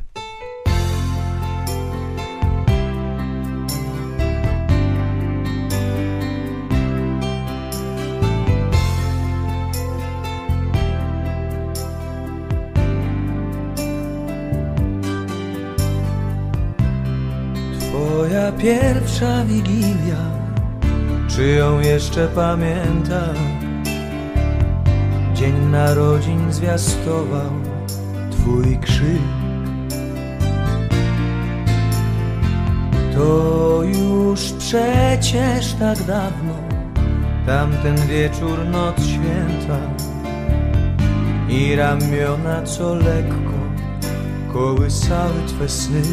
Twoja pierwsza wigilia, czy ją jeszcze pamiętam? Dzień narodzin zwiastował twój krzyk. To już przecież tak dawno, tamten wieczór, noc święta i ramiona, co lekko kołysały twe sny.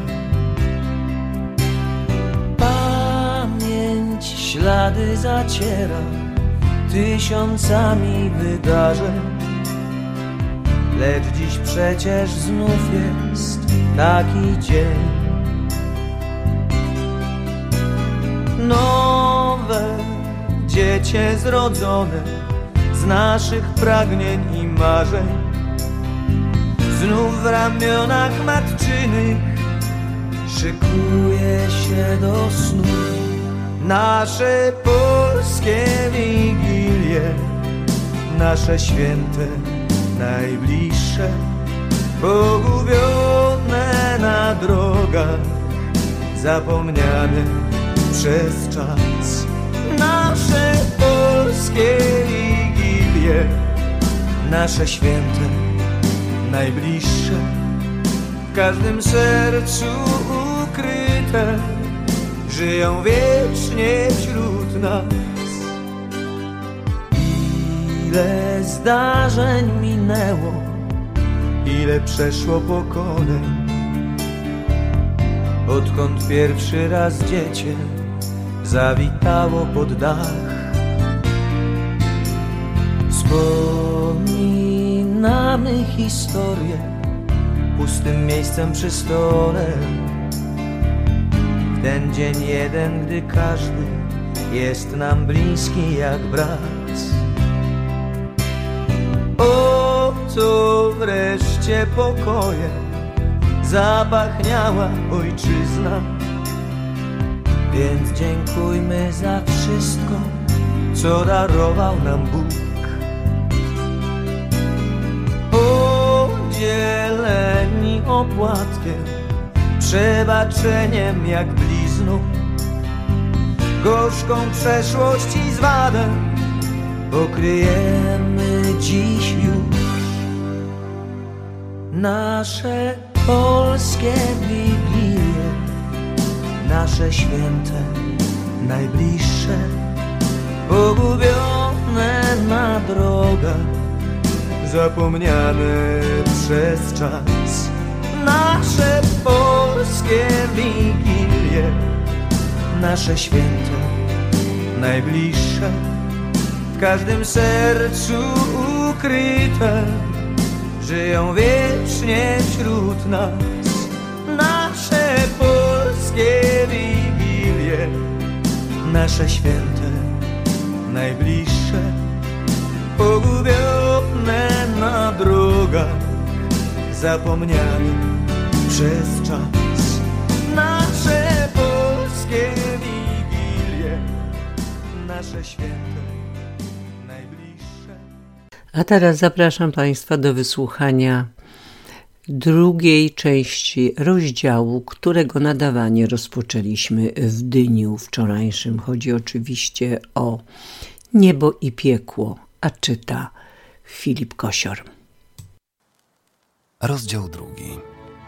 Pamięć ślady zaciera tysiącami wydarzeń, lecz dziś przecież znów jest taki dzień. Nowe dziecię zrodzone z naszych pragnień i marzeń, znów w ramionach matczynych szykuje się do snu. Nasze polskie wigilie, nasze święte, najbliższe, pogubione na drogach, zapomniane przez czas. Nasze polskie wigilie, nasze święte, najbliższe, w każdym sercu ukryte, żyją wiecznie wśród nas. Ile zdarzeń minęło, ile przeszło pokoleń, odkąd pierwszy raz dziecię zawitało pod dach. Wspominamy historię pustym miejscem przy stole, ten dzień jeden, gdy każdy jest nam bliski jak brat. Oto wreszcie pokojem zapachniała ojczyzna, więc dziękujmy za wszystko, co darował nam Bóg. Podzieleni opłatkiem, przebaczeniem jak blizną, gorzką przeszłość i zwadę pokryjemy dziś już. Nasze polskie wigilie, nasze święte, najbliższe, pogubione na drogach, zapomniane przez czas. Nasze polskie wigilie, nasze święte, najbliższe, w każdym sercu ukryte, żyją wiecznie wśród nas. Nasze polskie wigilie, nasze święte, najbliższe, pogubione na drogach, zapomniane przez czas. Nasze polskie wigilie, nasze święto najbliższe. A teraz zapraszam Państwa do wysłuchania drugiej części rozdziału, którego nadawanie rozpoczęliśmy w dniu wczorajszym. Chodzi oczywiście o Niebo i piekło, a czyta Filip Kosior. Rozdział drugi.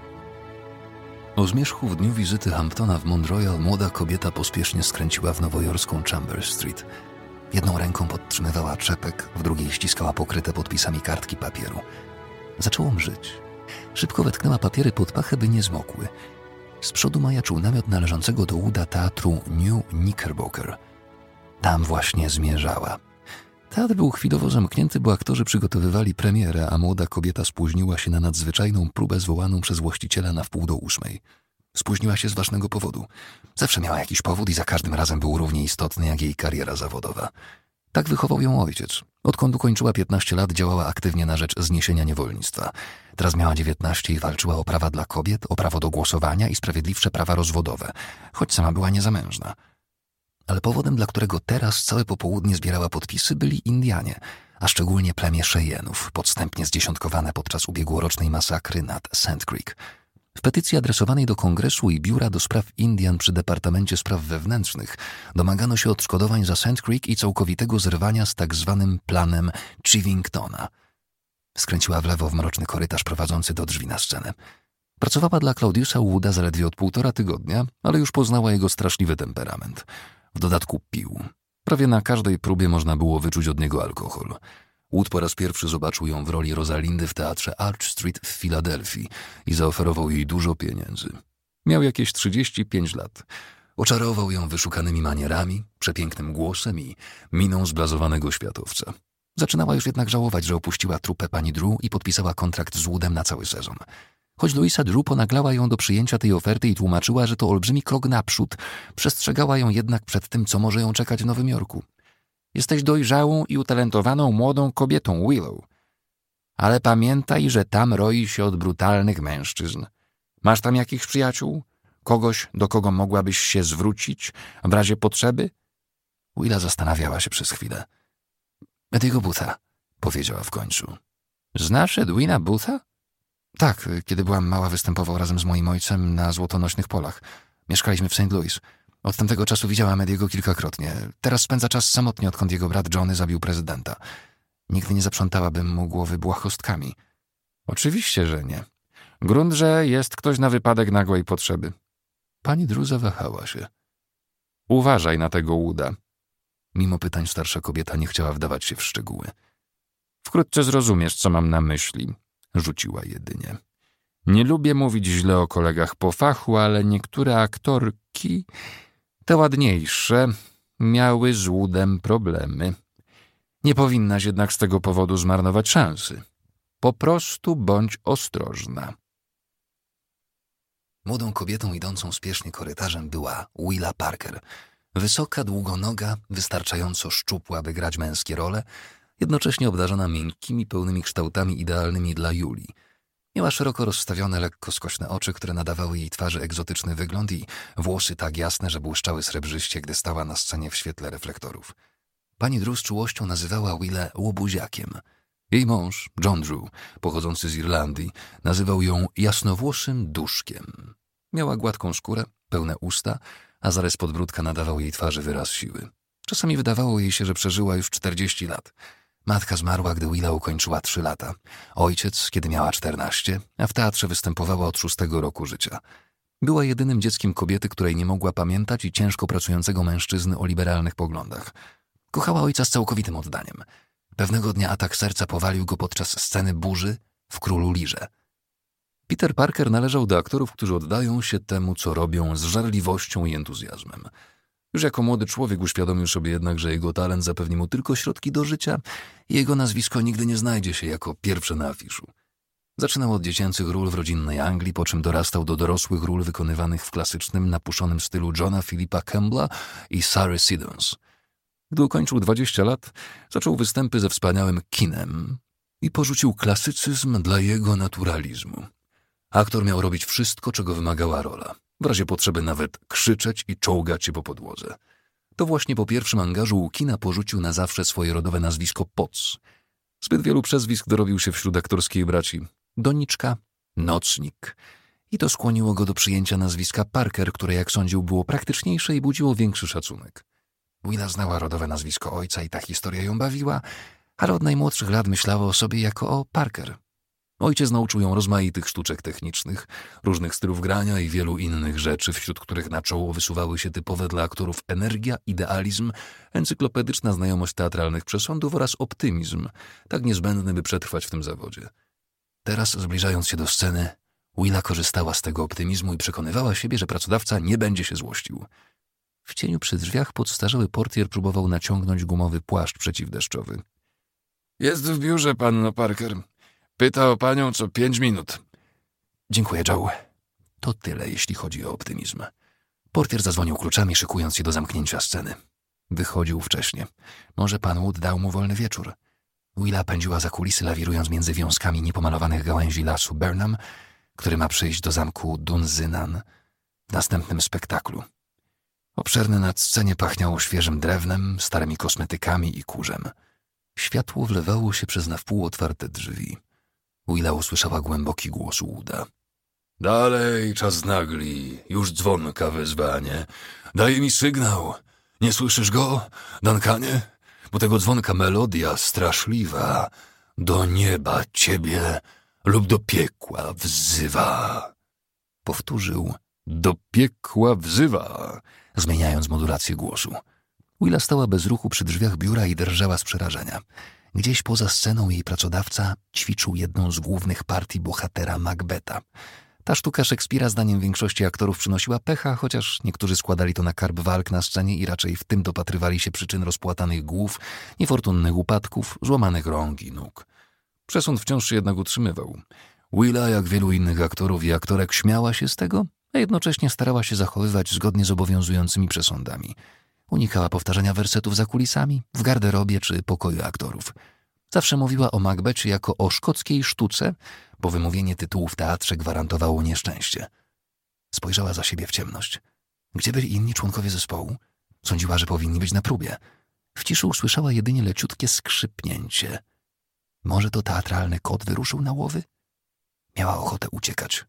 O zmierzchu w dniu wizyty Hamptona w Mount Royal młoda kobieta pospiesznie skręciła w nowojorską Chambers Street. Jedną ręką podtrzymywała czepek, w drugiej ściskała pokryte podpisami kartki papieru. Zaczęło mrzyć. Szybko wetknęła papiery pod pachę, by nie zmokły. Z przodu majaczył namiot należącego do łuda teatru New Knickerbocker. Tam właśnie zmierzała. Teatr był chwilowo zamknięty, bo aktorzy przygotowywali premierę, a młoda kobieta spóźniła się na nadzwyczajną próbę zwołaną przez właściciela na wpół do ósmej. Spóźniła się z ważnego powodu. Zawsze miała jakiś powód i za każdym razem był równie istotny jak jej kariera zawodowa. Tak wychował ją ojciec. Odkąd ukończyła piętnaście lat, działała aktywnie na rzecz zniesienia niewolnictwa. Teraz miała dziewiętnaście i walczyła o prawa dla kobiet, o prawo do głosowania i sprawiedliwsze prawa rozwodowe, choć sama była niezamężna. Ale powodem, dla którego teraz całe popołudnie zbierała podpisy, byli Indianie, a szczególnie plemię Cheyenne'ów, podstępnie zdziesiątkowane podczas ubiegłorocznej masakry nad Sand Creek. W petycji adresowanej do Kongresu i Biura do Spraw Indian przy Departamencie Spraw Wewnętrznych domagano się odszkodowań za Sand Creek i całkowitego zerwania z tak zwanym planem Chivingtona. Skręciła w lewo w mroczny korytarz prowadzący do drzwi na scenę. Pracowała dla Claudiusa Wooda zaledwie od półtora tygodnia, ale już poznała jego straszliwy temperament. W dodatku pił. Prawie na każdej próbie można było wyczuć od niego alkohol. Wood po raz pierwszy zobaczył ją w roli Rosalindy w teatrze Arch Street w Filadelfii i zaoferował jej dużo pieniędzy. Miał jakieś trzydzieści pięć lat. Oczarował ją wyszukanymi manierami, przepięknym głosem i miną zblazowanego światowca. Zaczynała już jednak żałować, że opuściła trupę pani Drew i podpisała kontrakt z Woodem na cały sezon. Choć Louisa Drew ponaglała ją do przyjęcia tej oferty i tłumaczyła, że to olbrzymi krok naprzód, przestrzegała ją jednak przed tym, co może ją czekać w Nowym Jorku. Jesteś dojrzałą i utalentowaną młodą kobietą, Willow. Ale pamiętaj, że tam roi się od brutalnych mężczyzn. Masz tam jakichś przyjaciół? Kogoś, do kogo mogłabyś się zwrócić w razie potrzeby? Willa zastanawiała się przez chwilę. Eddie'ego Bootha, powiedziała w końcu. Znasz Edwina Bootha? Tak, kiedy byłam mała, występował razem z moim ojcem na złotonośnych polach. Mieszkaliśmy w Saint Louis. Od tamtego czasu widziałam Ediego kilkakrotnie. Teraz spędza czas samotnie, odkąd jego brat Johnny zabił prezydenta. Nigdy nie zaprzątałabym mu głowy błahostkami. Oczywiście, że nie. Grunt, że jest ktoś na wypadek nagłej potrzeby. Pani Drew zawahała się. Uważaj na tego Wooda. Mimo pytań starsza kobieta nie chciała wdawać się w szczegóły. Wkrótce zrozumiesz, co mam na myśli. Rzuciła jedynie. Nie lubię mówić źle o kolegach po fachu, ale niektóre aktorki, te ładniejsze, miały z Woodem problemy. Nie powinnaś jednak z tego powodu zmarnować szansy. Po prostu bądź ostrożna. Młodą kobietą idącą spiesznie korytarzem była Willa Parker. Wysoka, długonoga, wystarczająco szczupła, by grać męskie role, jednocześnie obdarzona miękkimi, pełnymi kształtami idealnymi dla Julii. Miała szeroko rozstawione, lekko skośne oczy, które nadawały jej twarzy egzotyczny wygląd i włosy tak jasne, że błyszczały srebrzyście, gdy stała na scenie w świetle reflektorów. Pani Drew z czułością nazywała Willę łobuziakiem. Jej mąż, John Drew, pochodzący z Irlandii, nazywał ją jasnowłosym duszkiem. Miała gładką skórę, pełne usta, a zarys podbródka nadawał jej twarzy wyraz siły. Czasami wydawało jej się, że przeżyła już czterdzieści lat. Matka zmarła, gdy Willa ukończyła trzy lata. Ojciec, kiedy miała czternaście, a w teatrze występowała od szóstego roku życia. Była jedynym dzieckiem kobiety, której nie mogła pamiętać i ciężko pracującego mężczyzny o liberalnych poglądach. Kochała ojca z całkowitym oddaniem. Pewnego dnia atak serca powalił go podczas sceny burzy w Królu Lirze. Peter Parker należał do aktorów, którzy oddają się temu, co robią, z żarliwością i entuzjazmem. Już jako młody człowiek uświadomił sobie jednak, że jego talent zapewni mu tylko środki do życia i jego nazwisko nigdy nie znajdzie się jako pierwsze na afiszu. Zaczynał od dziecięcych ról w rodzinnej Anglii, po czym dorastał do dorosłych ról wykonywanych w klasycznym, napuszonym stylu Johna Philippa Campbella i Sarah Siddons. Gdy ukończył dwadzieścia lat, zaczął występy ze wspaniałym kinem i porzucił klasycyzm dla jego naturalizmu. Aktor miał robić wszystko, czego wymagała rola. W razie potrzeby nawet krzyczeć i czołgać się po podłodze. To właśnie po pierwszym angażu Łukina porzucił na zawsze swoje rodowe nazwisko Potts. Zbyt wielu przezwisk dorobił się wśród aktorskiej braci. Doniczka, Nocnik. I to skłoniło go do przyjęcia nazwiska Parker, które jak sądził było praktyczniejsze i budziło większy szacunek. Willa znała rodowe nazwisko ojca i ta historia ją bawiła, ale od najmłodszych lat myślała o sobie jako o Parker. Ojciec nauczył ją rozmaitych sztuczek technicznych, różnych stylów grania i wielu innych rzeczy, wśród których na czoło wysuwały się typowe dla aktorów energia, idealizm, encyklopedyczna znajomość teatralnych przesądów oraz optymizm, tak niezbędny, by przetrwać w tym zawodzie. Teraz, zbliżając się do sceny, Willa korzystała z tego optymizmu i przekonywała siebie, że pracodawca nie będzie się złościł. W cieniu przy drzwiach podstarzały portier próbował naciągnąć gumowy płaszcz przeciwdeszczowy. Jest w biurze, panno Parker. Pyta o panią co pięć minut. Dziękuję, Joe. To tyle, jeśli chodzi o optymizm. Portier zadzwonił kluczami, szykując się do zamknięcia sceny. Wychodził wcześnie. Może pan Wood dał mu wolny wieczór. Willa pędziła za kulisy, lawirując między wiązkami niepomalowanych gałęzi lasu Burnham, który ma przyjść do zamku Dunzynan w następnym spektaklu. Obszerny nadscenie pachniało świeżym drewnem, starymi kosmetykami i kurzem. Światło wlewało się przez na wpół otwarte drzwi. Willa usłyszała głęboki głos Wooda. Dalej, czas nagli, już dzwonka wezwanie. Daje mi sygnał. Nie słyszysz go, Duncanie? Bo tego dzwonka melodia straszliwa do nieba ciebie lub do piekła wzywa. Powtórzył, do piekła wzywa, zmieniając modulację głosu. Willa stała bez ruchu przy drzwiach biura i drżała z przerażenia. Gdzieś poza sceną jej pracodawca ćwiczył jedną z głównych partii bohatera Macbeta. Ta sztuka Szekspira zdaniem większości aktorów przynosiła pecha, chociaż niektórzy składali to na karb walk na scenie i raczej w tym dopatrywali się przyczyn rozpłatanych głów, niefortunnych upadków, złamanych rąk i nóg. Przesąd wciąż się jednak utrzymywał. Willa, jak wielu innych aktorów i aktorek, śmiała się z tego, a jednocześnie starała się zachowywać zgodnie z obowiązującymi przesądami. Unikała powtarzania wersetów za kulisami, w garderobie czy pokoju aktorów. Zawsze mówiła o Macbecie jako o szkockiej sztuce, bo wymówienie tytułu w teatrze gwarantowało nieszczęście. Spojrzała za siebie w ciemność. Gdzie byli inni członkowie zespołu? Sądziła, że powinni być na próbie. W ciszy usłyszała jedynie leciutkie skrzypnięcie. Może to teatralny kot wyruszył na łowy? Miała ochotę uciekać.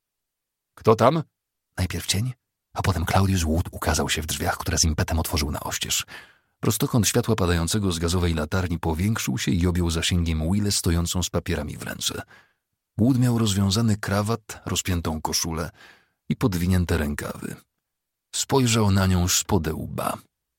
Kto tam? Najpierw cień, a potem Claudius Wood ukazał się w drzwiach, które z impetem otworzył na oścież. Prostokąt światła padającego z gazowej latarni powiększył się i objął zasięgiem Willę stojącą z papierami w ręce. Wood miał rozwiązany krawat, rozpiętą koszulę i podwinięte rękawy. Spojrzał na nią spode łba.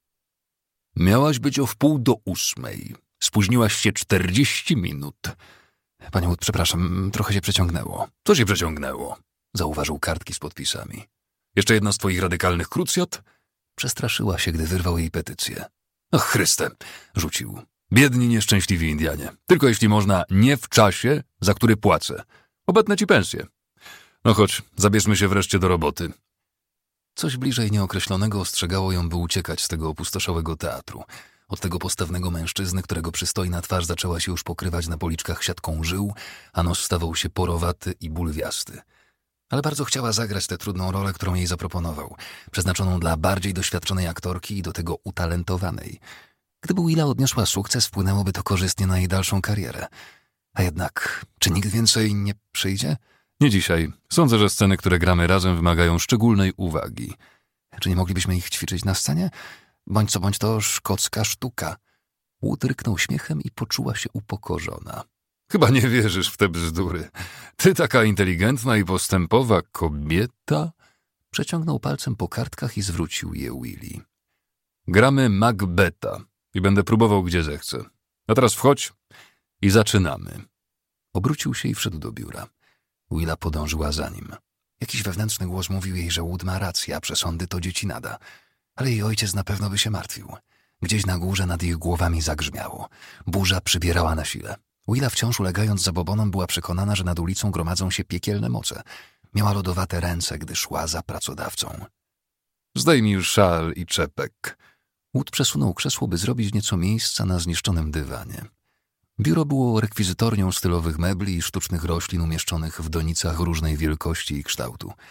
Miałaś być o wpół do ósmej. Spóźniłaś się czterdzieści minut. Panie Wood, przepraszam, trochę się przeciągnęło. Co się przeciągnęło? Zauważył kartki z podpisami. Jeszcze jedna z twoich radykalnych krucjat? Przestraszyła się, gdy wyrwał jej petycję. Ach, Chryste, rzucił. Biedni, nieszczęśliwi Indianie. Tylko jeśli można, nie w czasie, za który płacę. Obetnę ci pensję. No chodź, zabierzmy się wreszcie do roboty. Coś bliżej nieokreślonego ostrzegało ją, by uciekać z tego opustoszałego teatru. Od tego postawnego mężczyzny, którego przystojna twarz zaczęła się już pokrywać na policzkach siatką żył, a nos stawał się porowaty i bulwiasty. Ale bardzo chciała zagrać tę trudną rolę, którą jej zaproponował, przeznaczoną dla bardziej doświadczonej aktorki i do tego utalentowanej. Gdyby Willa odniosła sukces, wpłynęłoby to korzystnie na jej dalszą karierę. A jednak, czy nikt więcej nie przyjdzie? Nie dzisiaj. Sądzę, że sceny, które gramy razem, wymagają szczególnej uwagi. Czy nie moglibyśmy ich ćwiczyć na scenie? Bądź co bądź to szkocka sztuka. Wood ryknął śmiechem i poczuła się upokorzona. Chyba nie wierzysz w te bzdury. Ty taka inteligentna i postępowa kobieta? Przeciągnął palcem po kartkach i zwrócił je Willi. Gramy Macbeta i będę próbował gdzie zechcę. A teraz wchodź i zaczynamy. Obrócił się i wszedł do biura. Willa podążyła za nim. Jakiś wewnętrzny głos mówił jej, że Wood ma rację, a przesądy to dzieci nada. Ale jej ojciec na pewno by się martwił. Gdzieś na górze nad ich głowami zagrzmiało. Burza przybierała na sile. Willa wciąż ulegając zabobonom była przekonana, że nad ulicą gromadzą się piekielne moce. Miała lodowate ręce, gdy szła za pracodawcą. Zdejmij już szal i czepek. Wood przesunął krzesło, by zrobić nieco miejsca na zniszczonym dywanie. Biuro było rekwizytornią stylowych mebli i sztucznych roślin umieszczonych w donicach różnej wielkości i kształtu.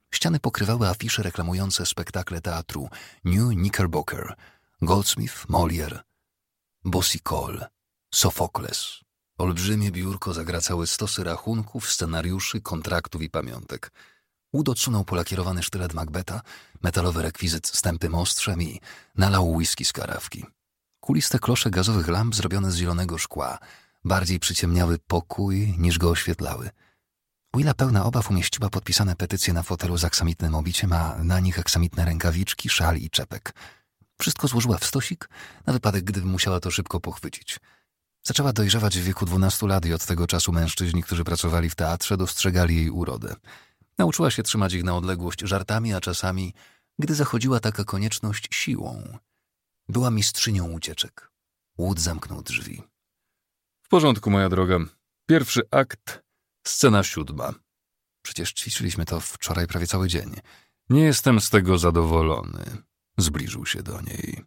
Ściany pokrywały afisze reklamujące spektakle teatru New Knickerbocker, Goldsmith, Molière, Boucicault, Sofokles. Olbrzymie biurko zagracały stosy rachunków, scenariuszy, kontraktów i pamiątek. Wood odsunął polakierowany sztylet Macbeta, metalowy rekwizyt z tępym ostrzem i nalał whisky z karawki. Kuliste klosze gazowych lamp zrobione z zielonego szkła bardziej przyciemniały pokój niż go oświetlały. Willa pełna obaw umieściła podpisane petycje na fotelu z aksamitnym obiciem, a na nich aksamitne rękawiczki, szal i czepek. Wszystko złożyła w stosik, na wypadek gdyby musiała to szybko pochwycić. Zaczęła dojrzewać w wieku dwunastu lat i od tego czasu mężczyźni, którzy pracowali w teatrze, dostrzegali jej urodę. Nauczyła się trzymać ich na odległość żartami, a czasami, gdy zachodziła taka konieczność, siłą. Była mistrzynią ucieczek. Wood zamknął drzwi. W porządku, moja droga. Pierwszy akt, scena siódma. Przecież ćwiczyliśmy to wczoraj prawie cały dzień. Nie jestem z tego zadowolony. Zbliżył się do niej.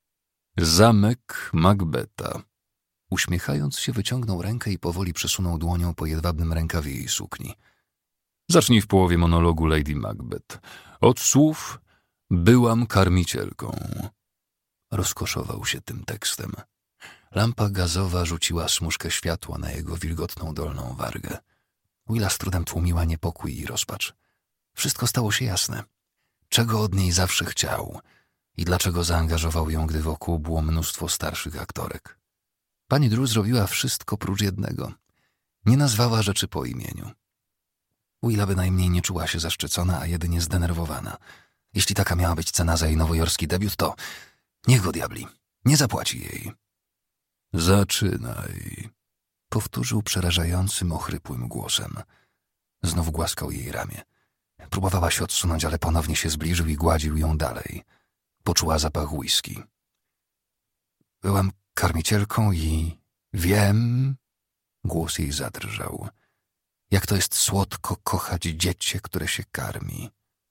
Zamek Macbeta. Uśmiechając się, wyciągnął rękę i powoli przesunął dłonią po jedwabnym rękawie jej sukni. Zacznij w połowie monologu Lady Macbeth. Od słów byłam karmicielką. Rozkoszował się tym tekstem. Lampa gazowa rzuciła smużkę światła na jego wilgotną dolną wargę. Willa z trudem tłumiła niepokój i rozpacz. Wszystko stało się jasne. Czego od niej zawsze chciał i dlaczego zaangażował ją, gdy wokół było mnóstwo starszych aktorek. Pani Drew zrobiła wszystko prócz jednego. Nie nazwała rzeczy po imieniu. Willa bynajmniej nie czuła się zaszczycona, a jedynie zdenerwowana. Jeśli taka miała być cena za jej nowojorski debiut, to niech go diabli. Nie zapłaci jej. Zaczynaj, powtórzył przerażającym, ochrypłym głosem. Znów głaskał jej ramię. Próbowała się odsunąć, ale ponownie się zbliżył i gładził ją dalej. Poczuła zapach whisky. Byłam karmicielką i wiem, głos jej zadrżał, jak to jest słodko kochać dziecię, które się karmi.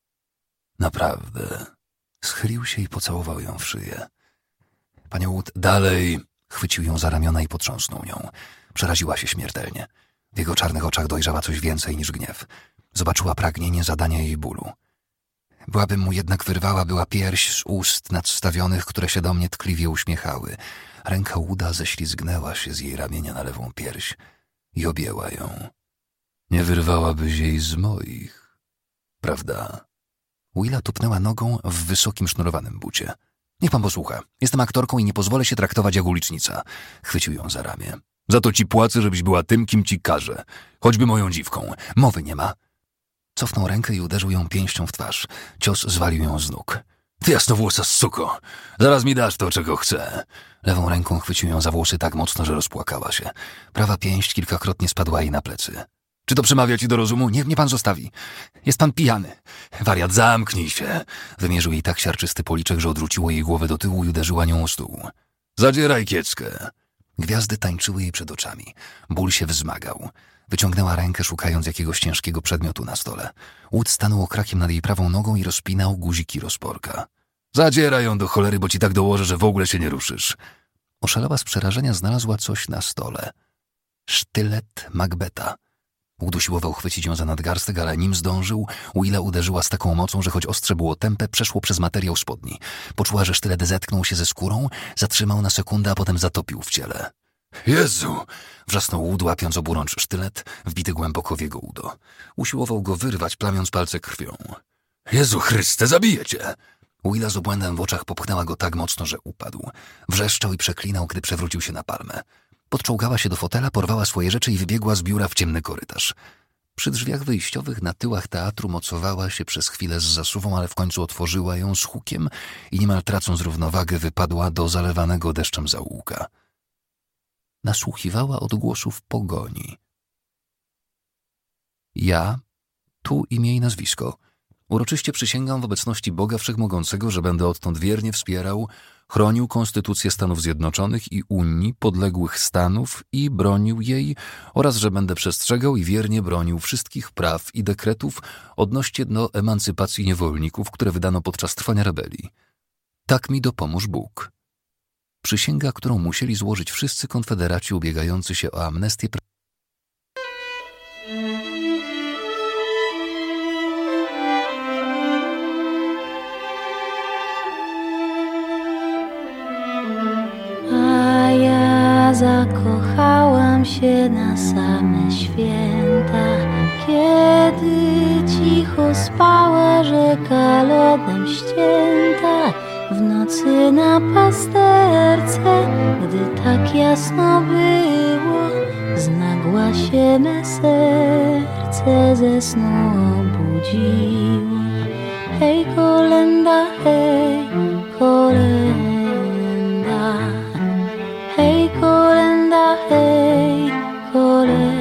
Naprawdę. Schylił się i pocałował ją w szyję. Panią Wood, dalej, chwycił ją za ramiona i potrząsnął nią. Przeraziła się śmiertelnie. W jego czarnych oczach dojrzała coś więcej niż gniew. Zobaczyła pragnienie zadania jej bólu. Byłabym mu jednak wyrwała, była pierś z ust nadstawionych, które się do mnie tkliwie uśmiechały. Ręka Wooda ześlizgnęła się z jej ramienia na lewą pierś i objęła ją. Nie wyrwałabyś jej z moich, prawda? Willa tupnęła nogą w wysokim sznurowanym bucie. Niech pan posłucha. Jestem aktorką i nie pozwolę się traktować jak ulicznica. Chwycił ją za ramię. Za to ci płacę, żebyś była tym, kim ci każę. Choćby moją dziwką. Mowy nie ma. Cofnął rękę i uderzył ją pięścią w twarz. Cios zwalił ją z nóg. Ty jasnowłosa suko. Zaraz mi dasz to, czego chcę. Lewą ręką chwycił ją za włosy tak mocno, że rozpłakała się. Prawa pięść kilkakrotnie spadła jej na plecy. Czy to przemawia ci do rozumu? Niech mnie pan zostawi. Jest pan pijany. Wariat, zamknij się. Wymierzył jej tak siarczysty policzek, że odwróciło jej głowę do tyłu i uderzyła nią o stół. Zadzieraj kieckę. Gwiazdy tańczyły jej przed oczami. Ból się wzmagał. Wyciągnęła rękę, szukając jakiegoś ciężkiego przedmiotu na stole. Wood stanął okrakiem nad jej prawą nogą i rozpinał guziki rozporka. Zadzieraj ją do cholery, bo ci tak dołożę, że w ogóle się nie ruszysz. Oszalała z przerażenia, znalazła coś na stole. Sztylet Macbeta. Wood usiłował chwycić ją za nadgarstek, ale nim zdążył, Willa uderzyła z taką mocą, że choć ostrze było tępe, przeszło przez materiał spodni. Poczuła, że sztylet zetknął się ze skórą, zatrzymał na sekundę, a potem zatopił w ciele. Jezu! Wrzasnął Wood, łapiąc oburącz sztylet, wbity głęboko w jego udo. Usiłował go wyrwać, plamiąc palce krwią. Jezu Chryste, zabiję cię! Willa z obłędem w oczach popchnęła go tak mocno, że upadł. Wrzeszczał i przeklinał, gdy przewrócił się na palmę. Podczołgała się do fotela, porwała swoje rzeczy i wybiegła z biura w ciemny korytarz. Przy drzwiach wyjściowych na tyłach teatru mocowała się przez chwilę z zasuwą, ale w końcu otworzyła ją z hukiem i niemal tracąc równowagę wypadła do zalewanego deszczem zaułka. Nasłuchiwała odgłosów pogoni. Ja, tu imię i nazwisko, uroczyście przysięgam w obecności Boga Wszechmogącego, że będę odtąd wiernie wspierał, chronił Konstytucję Stanów Zjednoczonych i Unii, podległych stanów i bronił jej oraz że będę przestrzegał i wiernie bronił wszystkich praw i dekretów odnośnie do emancypacji niewolników, które wydano podczas trwania rebelii. Tak mi dopomóż Bóg. Przysięga, którą musieli złożyć wszyscy konfederaci ubiegający się o amnestię. zakochałam się na same święta, kiedy cicho spała rzeka lodem ścięta. W nocy na pasterce, gdy tak jasno było, znagła się me serce ze snu obudziło. Hej kolenda, hej kolenda, hej kolenda, hej kolenda.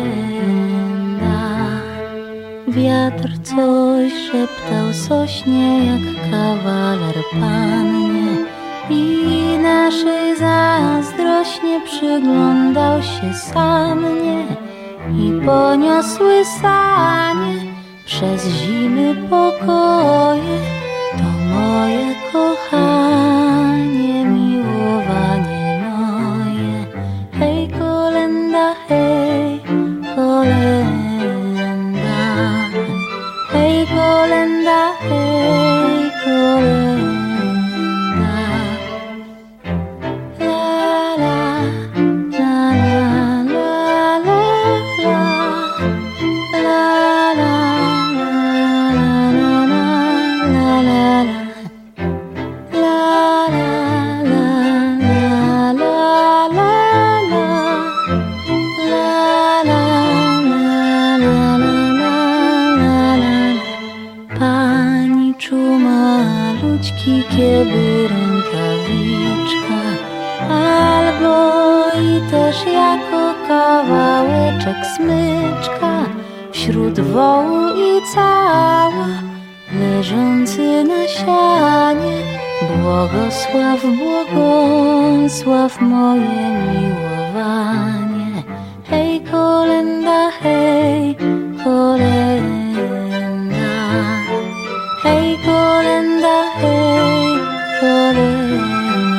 Wiatr coś szeptał sośnie jak kawaler pannie i naszej zazdrośnie przyglądał się sannie i poniosły sanie przez zimy pokoje. To moje kochanie, miłowanie moje. Hej kolenda, hej kolenda, hej kolenda, hej kolenda. La la la la la la la la la la. Kiedy rękawiczka, albo i też jako kawałeczek smyczka, wśród wołu i cała, leżący na sianie. Błogosław, błogosław moje miłowanie. Hej kolenda, hej kolenda, hej kolenda, hej kolenda.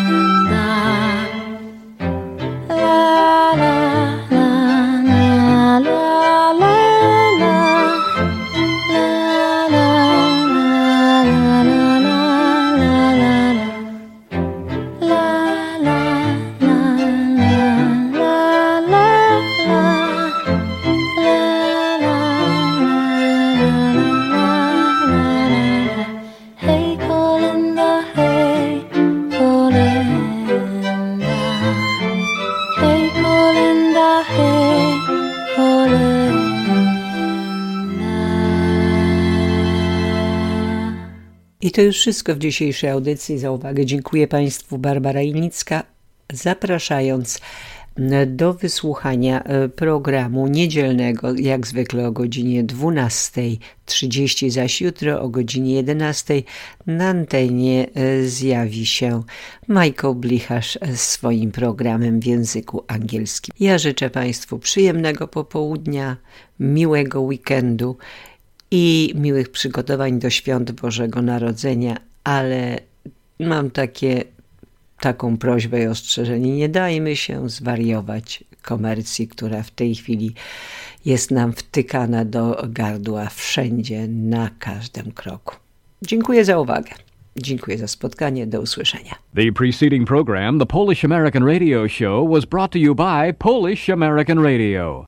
La la la la la la la. La la la la la la la la. La la la la la la la. La la la la la. Hej kolenda, hej kolenda, hej kolenda, hej kolenda. I to już wszystko w dzisiejszej audycji. Za uwagę dziękuję Państwu. Barbara Ilnicka, zapraszając do wysłuchania programu niedzielnego, jak zwykle o godzinie dwunastej trzydzieści, zaś jutro o godzinie jedenastej na antenie zjawi się Michael Blicharz z swoim programem w języku angielskim. Ja życzę Państwu przyjemnego popołudnia, miłego weekendu i miłych przygotowań do świąt Bożego Narodzenia, ale mam takie taką prośbę i ostrzeżenie: nie dajmy się zwariować komercji, która w tej chwili jest nam wtykana do gardła wszędzie, na każdym kroku. Dziękuję za uwagę. Dziękuję za spotkanie. Do usłyszenia. The preceding program, the Polish American Radio Show, was brought to you by Polish American Radio.